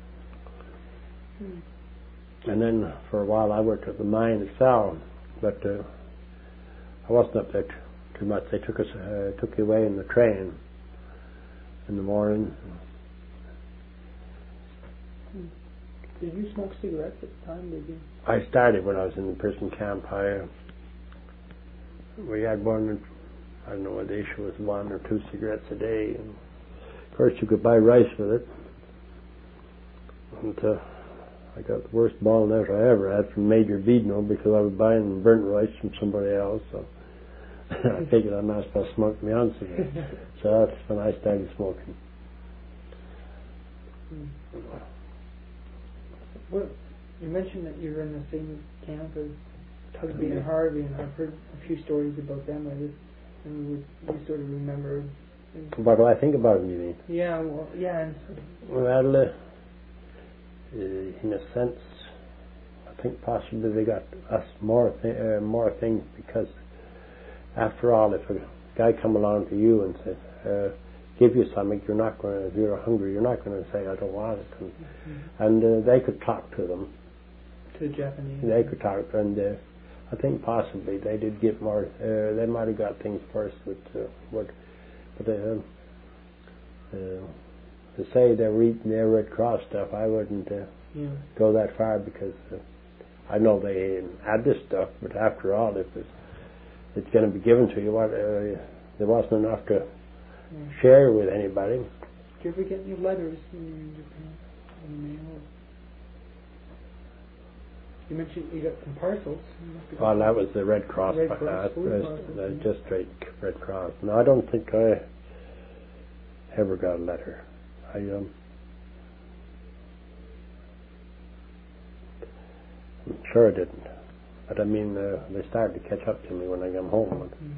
Hmm. And then for a while I worked at the mine itself, but uh, I wasn't up there t- too much. They took us, uh, took you away in the train in the morning. Hmm. Did you smoke cigarettes at the time? Did you? I started when I was in the prison camp. I uh, we had one. I don't know what the issue was, one or two cigarettes a day, and of course you could buy rice with it. And uh, I got the worst ball net I ever had from Major Beadno because I was buying burnt rice from somebody else. So I figured I might as well smoke my own cigarette. So that's when I started smoking. Hmm. Well, you mentioned that you were in the same camp as Tugby and Harvey, and I've heard a few stories about them. I just and we, we sort of remember. What do I think about them, you mean? Yeah, well, yeah. And well, uh, Uh, in a sense, I think possibly they got us more th- uh, more things because, after all, if a guy come along to you and says, uh, "Give you something," you're not going to. If you're hungry, you're not going to say, "I don't want it." And, mm-hmm. and uh, they could talk to them. To the Japanese. They could talk, and uh, I think possibly they did get more. Uh, they might have got things first with uh, what, but. Uh, uh, To say they were eating their Red Cross stuff, I wouldn't uh, yeah. go that far because uh, I know they had this stuff, but after all, if it's, it's going to be given to you, what, uh, there wasn't enough to yeah. share with anybody. Did you ever get any letters in Japan in the mail? You mentioned you got some parcels. Well, that was the Red Cross. Red Cross uh, uh, just straight Red Cross. No, I don't think I ever got a letter. I um, I'm sure I didn't, but I mean uh, they started to catch up to me when I came home. Mm.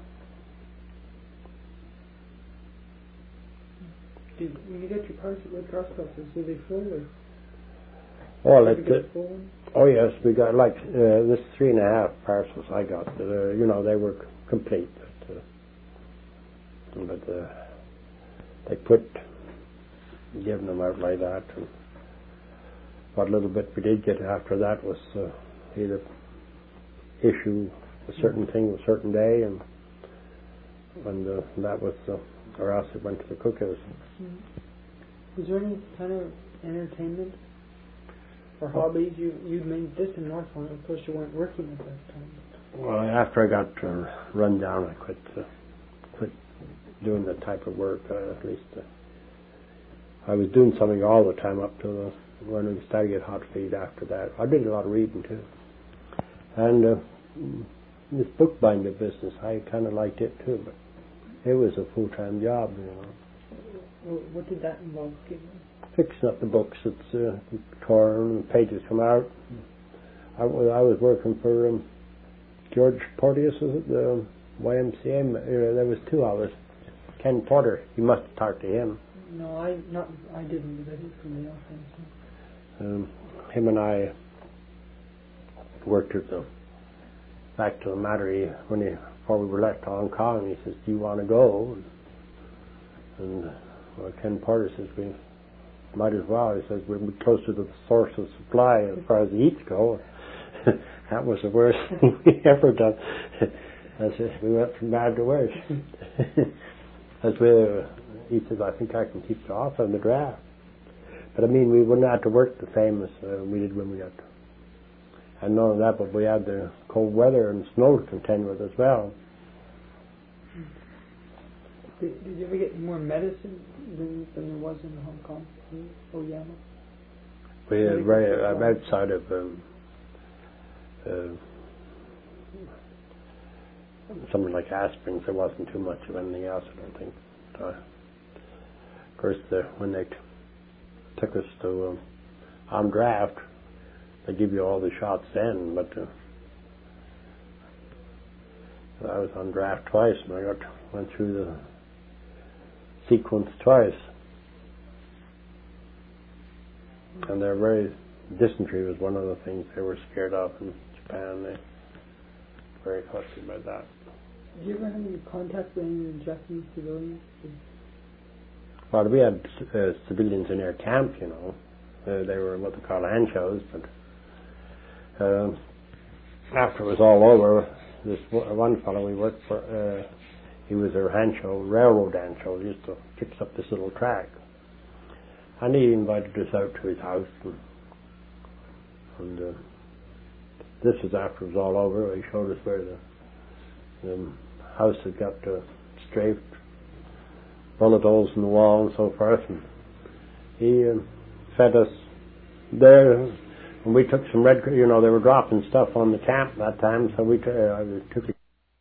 Did, when you got your parcel, Red Cross parcels, were they full or? Well, it, uh, oh yes, we got like uh, this three and a half parcels I got. Uh, you know, they were c- complete, but, uh, but uh, they put. Giving them out like that, and what little bit we did get after that was uh, either issue a certain thing a certain day, and and uh, that was, uh, or else it went to the cookhouse. Mm-hmm. Was there any kind of entertainment or hobbies you you'd made this in Northland? Of course, you weren't working at that time. Well, after I got uh, run down, I quit uh, quit doing that type of work. Uh, at least. Uh, I was doing something all the time up to the, when we started to get hot feet after that. I did a lot of reading too. And uh, this bookbinder business, I kind of liked it too, but it was a full-time job, you know. What did that involve? Fixing up the books. It's uh, torn, the pages come out. I, I was working for um, George Porteous, was it? The Y M C A. Uh, there was two of us. Ken Porter, you must have talked to him. No, I not I didn't, but I think somebody else did. So. Um, him and I worked at the back to the matter. He, when he before we were left to Hong Kong, he says, "Do you want to go?" And, and well, Ken Porter says, "We might as well." He says, "We're closer to the source of supply as far as the eats go." That was the worst thing we ever done. As if we went from bad to worse. As we, uh, he says, "I think I can keep it off on the draft." But I mean, we wouldn't have to work the same as uh, we did when we got. And none of that, but we had the cold weather and snow to contend with as well. Did, did you ever get more medicine than, than there was in Hong Kong, in Oyama? We were very uh, outside of um, uh, something like aspirins. There wasn't too much of anything else, I don't think. Uh, of course, the, when they t- took us to um, on draft, they give you all the shots then, but uh, I was on draft twice, and I got went through the sequence twice. And they're very, dysentery was one of the things they were scared of in Japan. They were very fussy about that. Did you ever have any contact with any of the Japanese civilians? Well, we had uh, civilians in our camp, you know. Uh, they were what they call anchos, but uh, after it was all over, this one fellow we worked for, uh, he was our ancho, railroad ancho, he used to fix up this little track. And he invited us out to his house, and, and uh, this was after it was all over. He showed us where the, the house had got uh, strafed, bullet holes in the wall and so forth, and he uh, fed us there. And we took some red, you know, they were dropping stuff on the camp that time, so we t- uh, I took a,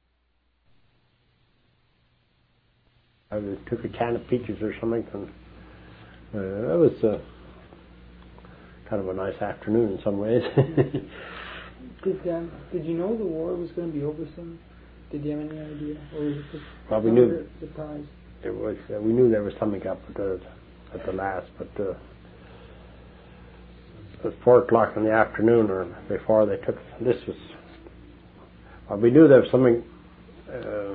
I took a can of peaches or something, and uh, it was uh, kind of a nice afternoon in some ways. did um, Did you know the war was going to be over soon? Did you have any idea, or was it just well, we knew a surprise? It was. Uh, we knew there was something up at the at the last, but uh, at four o'clock in the afternoon, or before they took this was. Well, we knew there was something. Uh,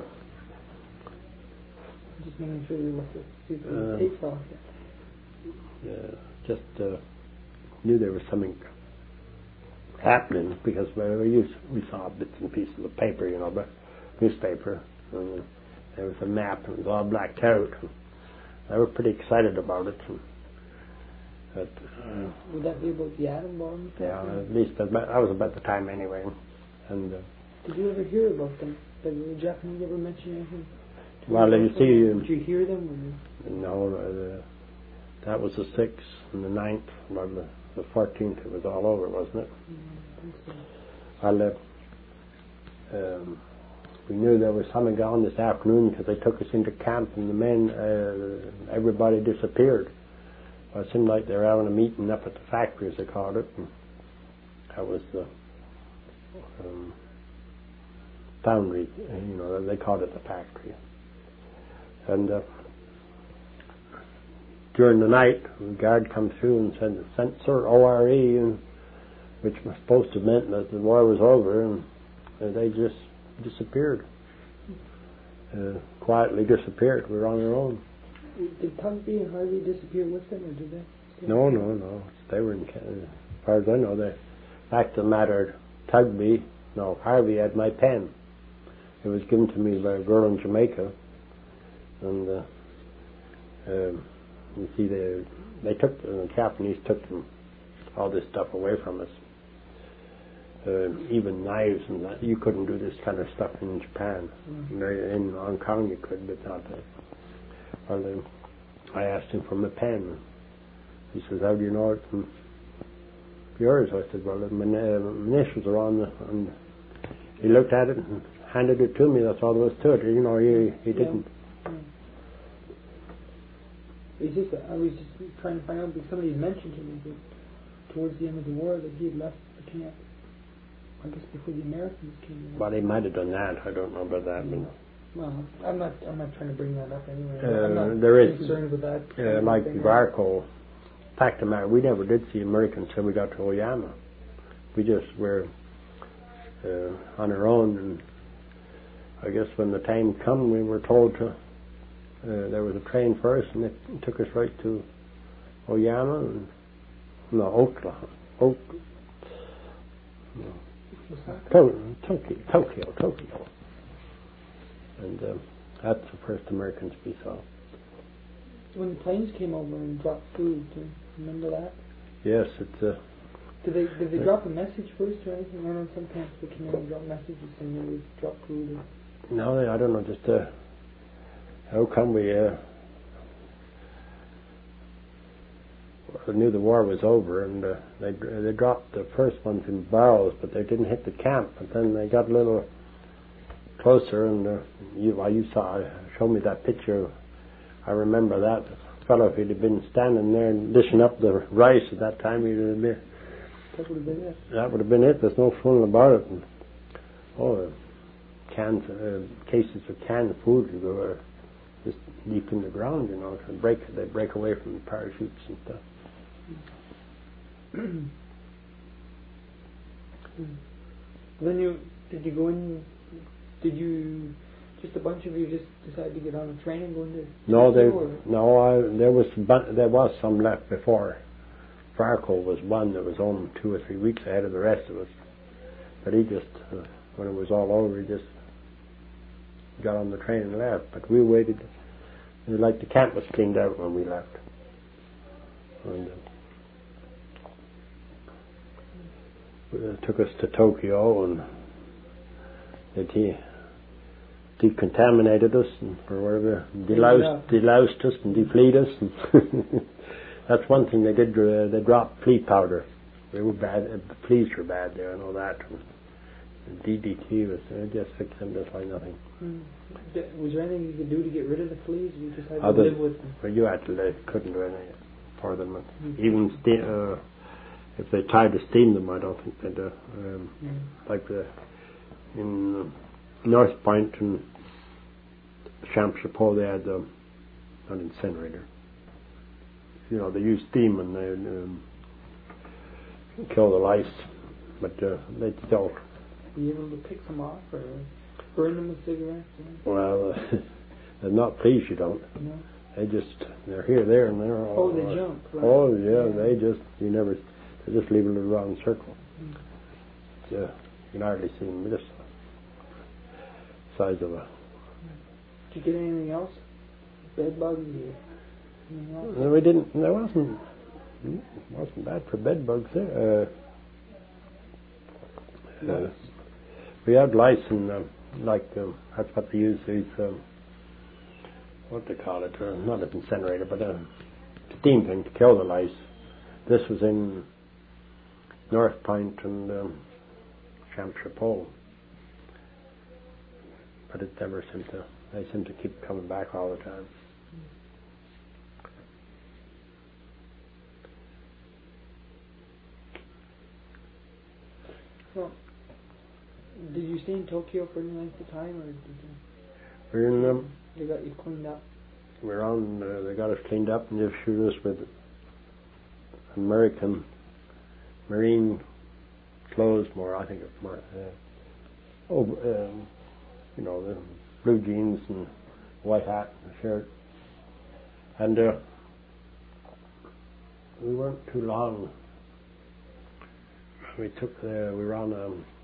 just making sure you looked at see if uh, the tape off it. Uh, just uh, knew there was something happening because we used, we saw bits and pieces of paper, you know, but newspaper. And there was a map, and it was all blacked out. And they were pretty excited about it. And, but, uh, would that be about the atom bomb? Yeah, at least that, that was about the time anyway. And uh, did you ever hear about them? Did the Japanese ever mention anything? Well, you see, did you hear them? Or you... No. Uh, That was the sixth and the ninth, or the, the fourteenth. It was all over, wasn't it? Mm, I think so. Well, uh, um, we knew there was something on this afternoon because they took us into camp, and the men, uh, everybody disappeared. Well, it seemed like they were having a meeting up at the factory, as they called it. And that was the um, foundry, you know, they called it the factory. And uh, during the night, the guard come through and said, "Sent Sir O R E," and which was supposed to meant that the war was over, and uh, they just disappeared. Uh, quietly disappeared. We were on our own. Did Tugby and Harvey disappear with them, or did they? No, no, no. They were in Canada. As far as I know, they. Fact of the matter, Tugby, no, Harvey had my pen. It was given to me by a girl in Jamaica, and uh, um, you see, they they took the Japanese took them all this stuff away from us. Uh, even knives and that. You couldn't do this kind of stuff in Japan. Mm. In Hong Kong you could, but not there. Well, then I asked him for my pen. He says, "How do you know it's yours?" I said, "Well, my, uh, my initials are on the." And he looked at it and handed it to me. That's all there was to it. You know, he he yeah. didn't. Yeah. It's just that I was just trying to find out because somebody mentioned to me that towards the end of the war that he had left the camp. I guess before the Americans came in. Well, he might have done that. I don't know about that. Yeah. But Well, I'm not. I'm not trying to bring that up anyway. Uh, I'm not there is, concerned with that. uh, like Varco. Fact of the matter, we never did see Americans till we got to Oyama. We just were uh, on our own, and I guess when the time come, we were told to. Uh, there was a train first, and it took us right to Oyama, and no, Oklahoma, Oak, no, to, Tokyo, Tokyo, Tokyo, and uh, that's the first Americans we saw. When the planes came over and dropped food, do you remember that? Yes, it's a. Uh, Did they did they uh, drop a message first or anything? I know some camps they came in and dropped messages saying they would drop food. Or... No, I don't know. Just uh, how come we uh, knew the war was over, and uh, they they dropped the first ones in barrels, but they didn't hit the camp. But then they got a little closer, and uh, you well, you saw showed me that picture. I remember that fellow. If he'd have been standing there and dishing up the rice at that time, he'd have been. That would have been it. That would have been it. There's no fooling about it. And, oh, cans, uh, cases of canned food were just deep in the ground, you know. To break, they break away from the parachutes and stuff. Then you did you go in? Did you just a bunch of you just decide to get on a train and go into? No, there no. I, there was there was some left before. Farco was one that was on two or three weeks ahead of the rest of us, but he just uh, when it was all over, he just got on the train and left. But we waited. It was like the camp was cleaned out when we left. And, uh, it took us to Tokyo, and they de- decontaminated us and or whatever, deloused, deloused us and defleed us. And that's one thing they did. Uh, they dropped flea powder. They were bad. Uh, the fleas were bad there. I know that. And D D T was. They just fixed them just like nothing. Mm. Was there anything you could do to get rid of the fleas? You just had to Other, live with them. Well, you had to live. Couldn't do anything for them. Mm. Even ste- uh, if they tried to steam them, I don't think they'd. Uh, um, mm. Like the in uh, North Point and Champs-Chapeau, they had um, an incinerator. You know, they use steam and they um, kill the lice, but uh, they still. Are you able to pick them off or burn them with cigarettes? Or? Well, uh, they're not fleas, you don't. No. They just they're here, there, and there. Oh, they uh, jump. Right? Oh, yeah, yeah, they just you never they just leave a little round circle. Mm. Yeah, you can hardly see them this size of a. Did you get anything else? Bed bugs? No, we didn't. There wasn't. Wasn't bad for bed bugs there. Uh, uh, we had lice and uh, like um, that's what they use these. Um, what they call it? Uh, not an incinerator, but a steam thing to kill the lice. This was in North Point and um, Champs-Chapeau, but it never seemed to. They seem to keep coming back all the time. Well, did you stay in Tokyo for any length of time, or did you? We're in them. They got you cleaned up. We're on. Uh, they got us cleaned up and just shoot us with American Marine clothes. More, I think it's more. Uh, oh, um, you know, the blue jeans and white hat and shirt, and uh, we weren't too long. We took the, we were on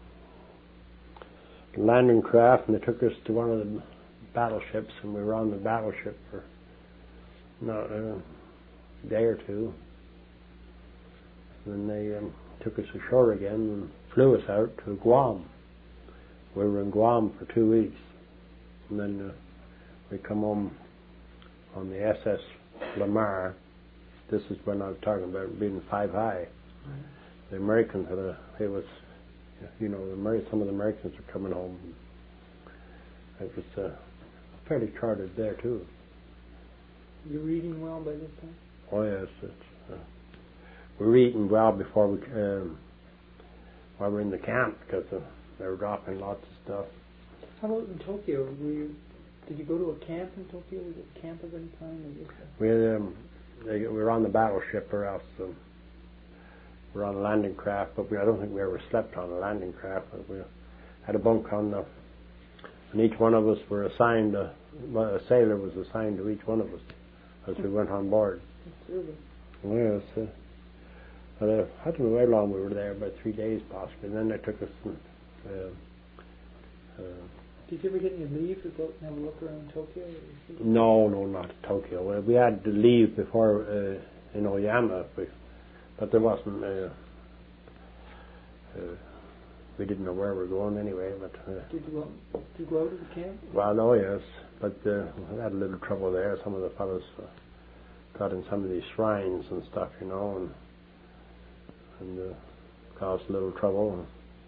a landing craft, and they took us to one of the battleships, and we were on the battleship for not a day or two. And then they um, took us ashore again and flew us out to Guam. We were in Guam for two weeks, and then uh, we come home on the S S Lamar. This is when I was talking about being five high. Mm-hmm. The Americans had a, it was, you know, the Ameri- some of the Americans were coming home. It was uh, fairly charted there too. You were eating well by this time? Oh yes, it's, uh, we were eating well before we, um, while we were in the camp, because uh, they were dropping lots of stuff. How about in Tokyo? Were you Did you go to a camp in Tokyo? Was it a camp of any kind? Or just a... We um, we were on the battleship, or else um, we were on a landing craft. But we, I don't think we ever slept on a landing craft. But we had a bunk on the, and each one of us were assigned a, well, a sailor was assigned to each one of us as we went on board. Really? Yes. Uh, but, uh, I don't know how long we were there, about three days possibly. And then they took us. And, uh, uh, Did you ever get any leave to go out and have a look around Tokyo? No, no, not Tokyo. Uh, we had to leave before uh, in Oyama, but, but there wasn't. Uh, uh, we didn't know where we were going anyway. But uh, did you go? Did you go out of the camp? Well, no, yes, but uh, we had a little trouble there. Some of the fellows uh, got in some of these shrines and stuff, you know, and and uh, caused a little trouble.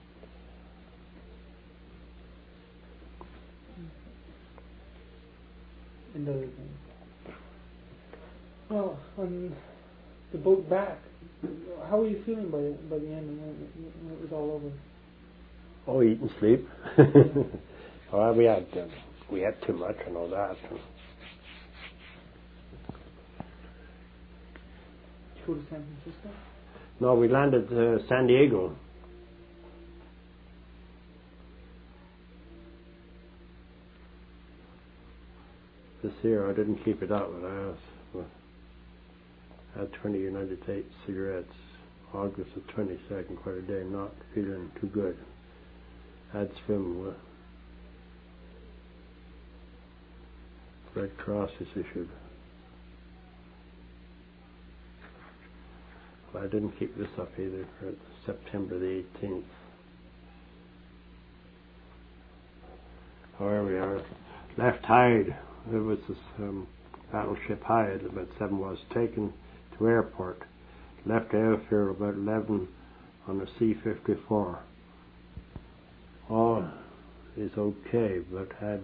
And other things. Well, on the boat back, how were you feeling by the, by the end when it, when it was all over? Oh, eat and sleep. Well, we had uh, we had too much, I know that. Did you go to San Francisco? No, we landed uh, San Diego. This year I didn't keep it up, but I was, well, had twenty United States cigarettes. August the twenty-second, quite a day, not feeling too good. Had swim. Uh, Red Cross is issued. But I didn't keep this up either for September the eighteenth. However, we are. Left Hyde. There was this um, battleship Hyde, about seven was taken to airport. Left the airfield about eleven on a C fifty-four. All is okay, but had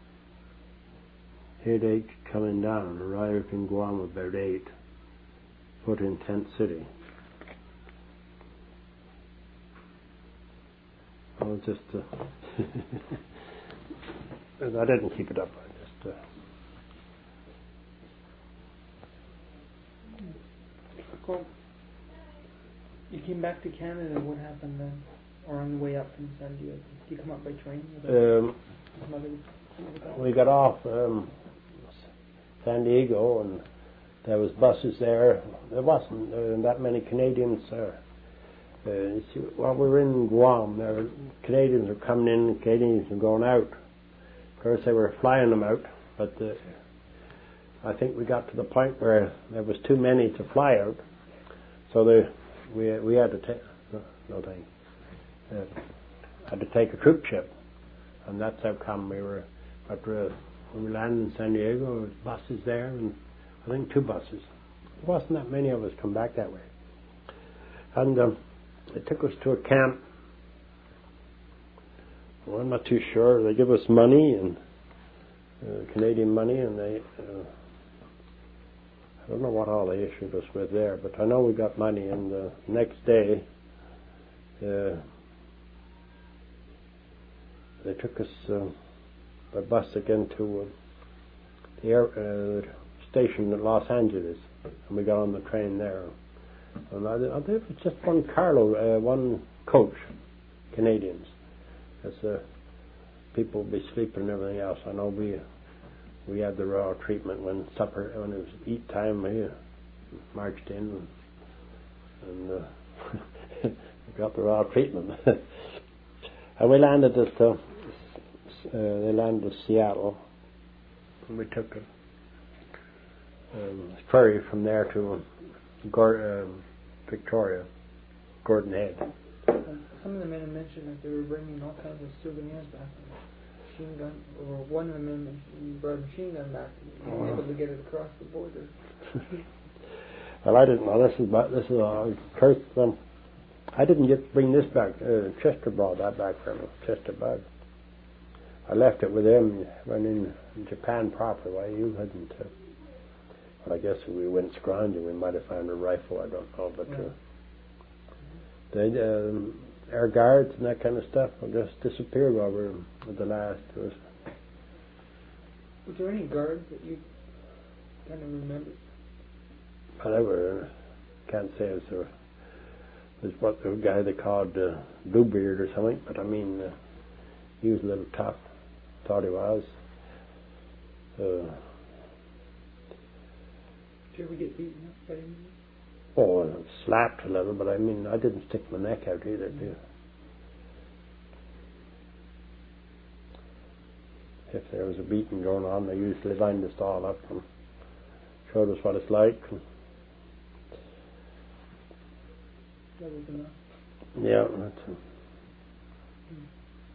headache coming down. Arrived in Guam about eight. Put in Tent City. Oh, just uh, I didn't keep it up. I just uh, Well, you came back to Canada. What happened then? Or on the way up from San Diego? Did you come up by train? um, we got off um, San Diego, and there was buses there. There wasn't uh, that many Canadians there. Uh, you see, while we were in Guam, there were, Canadians were coming in, Canadians were going out. Of course, they were flying them out, but uh, I think we got to the point where there was too many to fly out, so they, we we had to take no, no thing, uh, had to take a troop ship, and that's how come we were. But uh, when we landed in San Diego, there was buses there, and I think two buses. There wasn't that many of us come back that way, and um, they took us to a camp. Well, I'm not too sure. They give us money and uh, Canadian money, and they. Uh, I don't know what all they issued us with there, but I know we got money, and the next day uh, they took us uh, by bus again to uh, the air, uh, station in Los Angeles, and we got on the train there. And I, I think it was just one carload, uh, one coach, Canadians. Because uh, people would be sleeping and everything else. I know we we had the raw treatment when supper, when it was eat time. We marched in and, and uh, got the raw treatment. And we landed at uh, uh, they landed at Seattle, and we took a um, ferry from there to Gor- um, Victoria, Gordon Head. Some of the men had mentioned that they were bringing all kinds of souvenirs back. Machine gun, or one of the men brought a machine gun back. He was able to get it across the border. Well, I didn't know. This is about, this is a curse. Um, I didn't get bring this back. Uh, Chester brought that back for me. Chester bag. I left it with him. Went in Japan proper. Why you hadn't? Uh, well, I guess if we went scrounging, we might have found a rifle. I don't know, but. Yeah. Uh, They, um, air guards and that kind of stuff will just disappear over at the last. It was, Was there any guards that you kind of remember? Whatever, can't say if there was what the guy they called uh, Bluebeard or something, but I mean, uh, he was a little tough, thought he was. Uh, Did you ever get beaten up by anyone? oh, slapped a little, but I mean, I didn't stick my neck out either, Mm-hmm. too. If there was a beating going on, they usually lined us all up and showed us what it's like. And That was enough. yeah, that's, uh, Mm.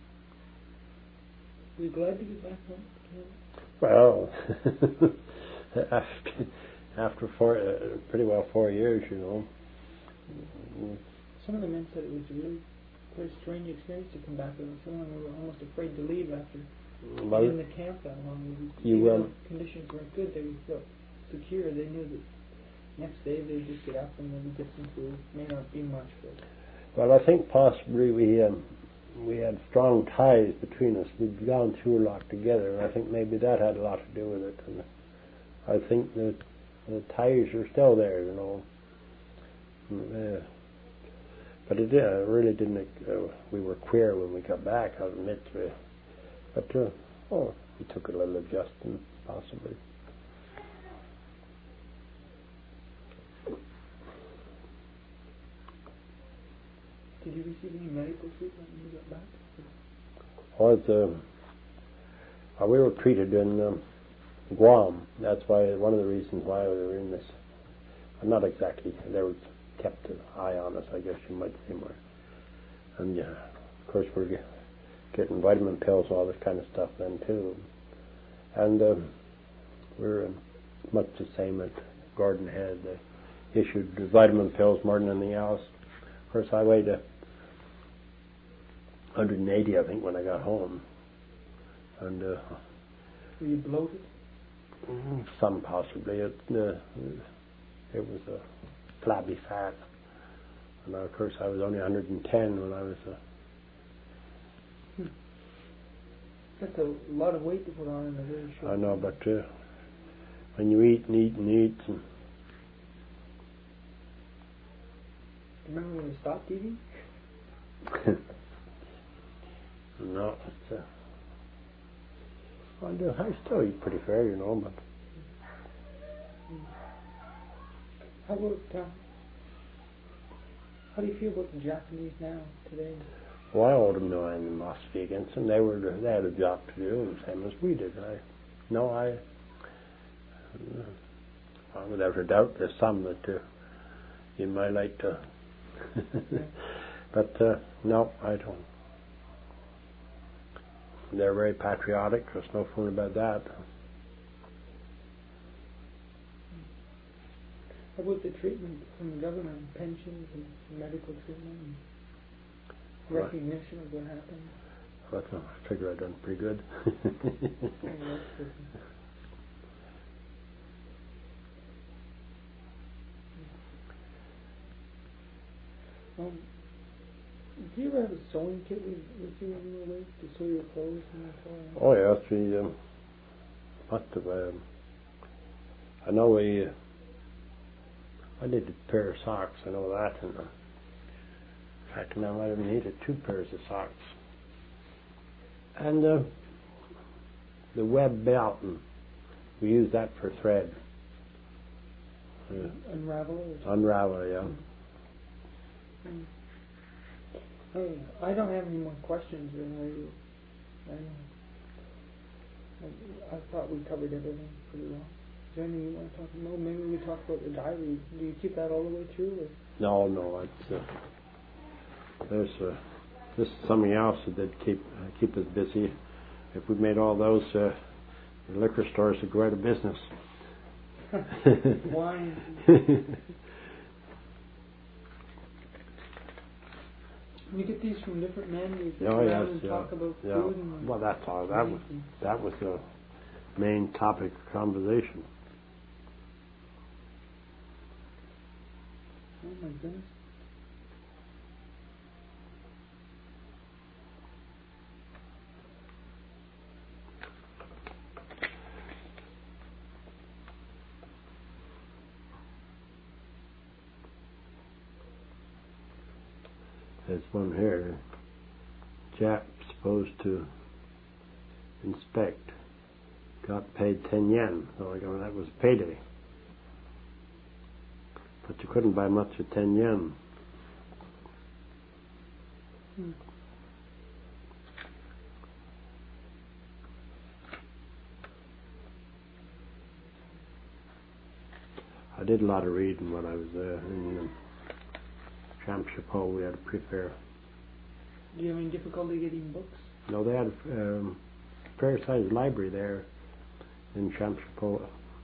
Were you glad to get back home? well, after, after four, uh, pretty well four years, you know. Some of the men said it was a really quite a strange experience to come back. And some of them were almost afraid to leave after Well, being in the camp that long. you Even will. though conditions weren't good, they felt secure. They knew that next day they'd just get up and maybe get some food. May not be much, but Well, I think possibly we um, we had strong ties between us. We'd gone through a lot together, and I think maybe that had a lot to do with it. And I think that the ties are still there, you know. Uh, but it uh, really didn't. Uh, we were queer when we got back, I'll admit to it. But uh, oh, we took a little adjusting, possibly. did you receive any medical treatment when you got back? Was uh, uh, we were treated in um, Guam. That's why one of the reasons why we were in this. Not exactly. They were kept an eye on us, I guess you might say more. And yeah, of course we're get, getting vitamin pills, all this kind of stuff then too. And um, we're um, much the same at Gordon Head. They issued the vitamin pills more than anything else. Of course, I weighed uh, one hundred eighty, I think, when I got home. And uh, Were you bloated? some possibly. It, uh, it was a flabby fat. And of course, I was only one hundred ten when I was. Uh, Hmm. That's a lot of weight to put on in a very short I know, time. but uh, when you eat and eat and eat, and Remember when you stopped eating? no, it's, uh, I do. I still eat pretty fair, you know, but How about uh, how do you feel about the Japanese now today? well, I owed them no animosity against them. They were they had a job to do, the same as we did. I no, I. Uh, without a doubt, there's some that uh, you might like to, but uh, no, I don't. They're very patriotic. There's no fooling about that. How about the treatment from the government, pensions and medical treatment, and What? recognition of what happened? But no, I figure I've done pretty good. Oh, that's good. Um, do you ever have a sewing kit with, with you when you were away to sew your clothes and that? Oh yes, we um, must have. Um, I know we. Uh, I needed a pair of socks. I know that, and uh, in fact, now I might have needed two pairs of socks. And uh, the web belting, we use that for thread. Uh, Unravel or something? unravel, yeah. Mm. Hey, I don't have any more questions. Really. I, I, I thought we covered everything pretty well. Is there anything you want to talk about? Maybe we talk about the diary. Do you keep that all the way through? Or? No, no, it's uh, there's uh, this is something else that did keep uh, keep us busy. If we made all those, uh, the liquor stores would go out of business. Wine. You get these from different men. You sit Oh around yes, and yeah, talk about yeah. food and Well, that's all. That was and- that was the main topic of conversation. Oh my goodness. There's one here. Jap supposed to inspect. Got paid ten yen. So I go, that was payday. But you couldn't buy much for ten yen. Hmm. I did a lot of reading when I was there in Shamshapo. We had a pre-fair. Do you have any difficulty getting books? No, they had a um, fair-sized library there in Shamshapo.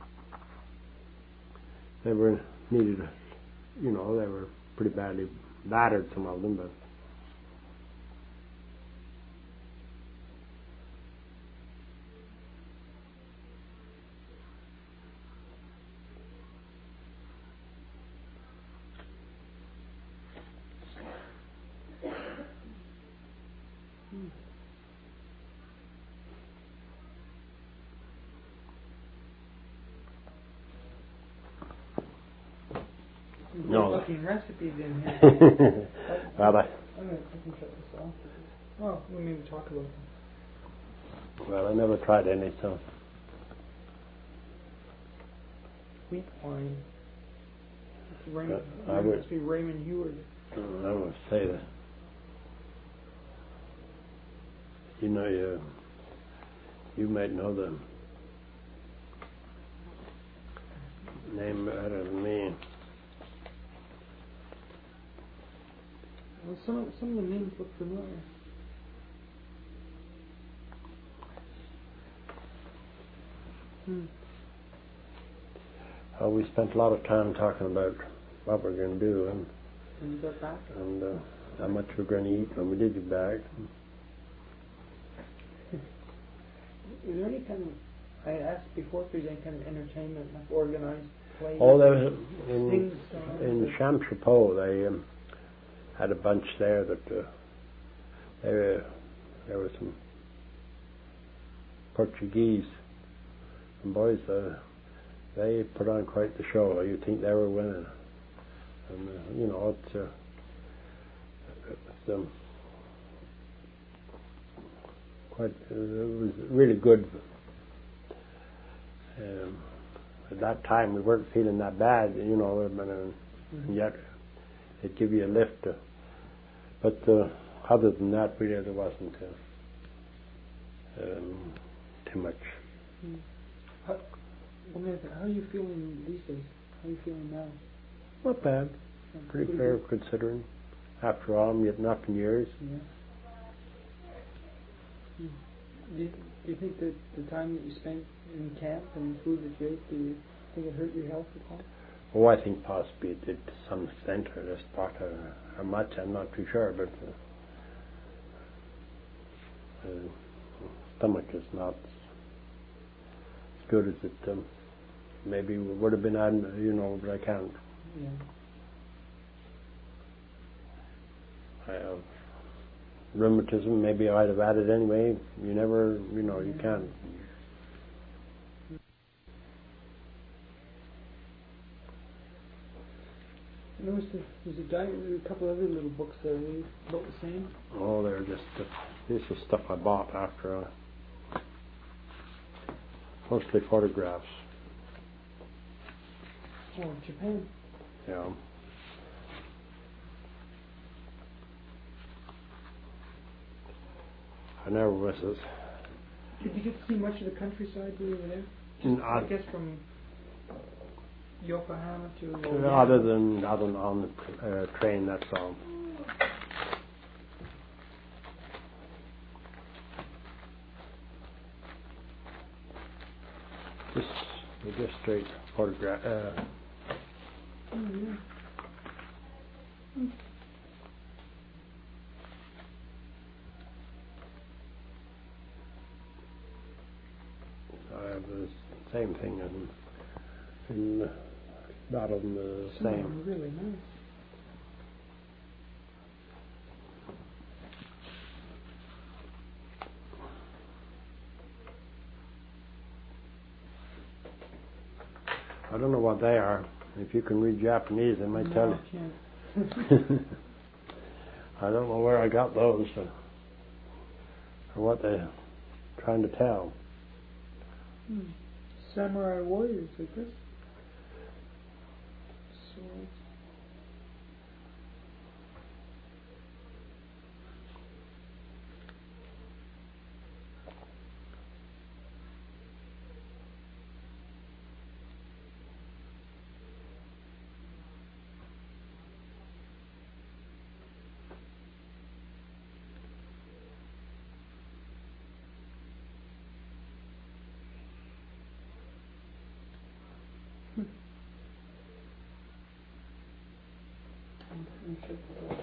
They were needed, you know, they were pretty badly battered, some of them, but no. Looking recipes in here. Well, I, I'm gonna I can shut this off. Oh, we need to talk about them. well, I never tried any, so. Wheat wine. It's Raymond, Uh, I it would- must be Raymond Heward. I must say that. You know, you, you might know the name better than me. Well, some of, some of the names look familiar. Hmm. Oh, we spent a lot of time talking about what we're going to do and, When you got back? and uh, how much we're going to eat when we did get back. Is there any kind of, I asked before if there's any kind of entertainment, like organized play? Oh, there was in, Things, uh, in Shamshapo, they um, had a bunch there that uh, they were, there were some Portuguese and boys. Uh, they put on quite the show. You think they were winning, and uh, you know it's, uh, it's um, quite. Uh, it was really good. Um, at that time, we weren't feeling that bad, you know, and, Mm-hmm. and yet it'd give you a lift. Uh, but uh, other than that, really, there wasn't uh, um, too much. Mm. How, one minute, how are you feeling these days? How are you feeling now? Not bad. Yeah, Pretty pretty fair good. considering. After all, I'm getting up in years. Yeah. Mm. Do you, do you think that the time that you spent in camp and the food that you ate, do you think it hurt your health at all? Oh, I think possibly it did to some extent, or just part of how much, I'm not too sure, but uh, uh, stomach is not as good as it um, maybe would have been, you know, but I can't. Yeah. I have rheumatism, maybe I'd have had it anyway. You never, you know, you can't. I noticed that there's a, diary, there's a couple other little books there. Are they about the same? Oh, they're just, uh, this is stuff I bought after, uh, mostly photographs. Oh, Japan. Yeah. I never was as Did you get to see much of the countryside when you were there? Mm, I I- guess from Yokohama to... Uh, other than other than on the uh, train, that's all. Just just straight photograph. Uh, Oh, yeah. I have the same thing in, in uh, not on the Some of same. them are really nice. I don't know what they are. If you can read Japanese, I might no, tell I can't. you. I don't know where I got those or, or what they're trying to tell. Hmm. Samurai warriors, I guess. Swords. Hmm.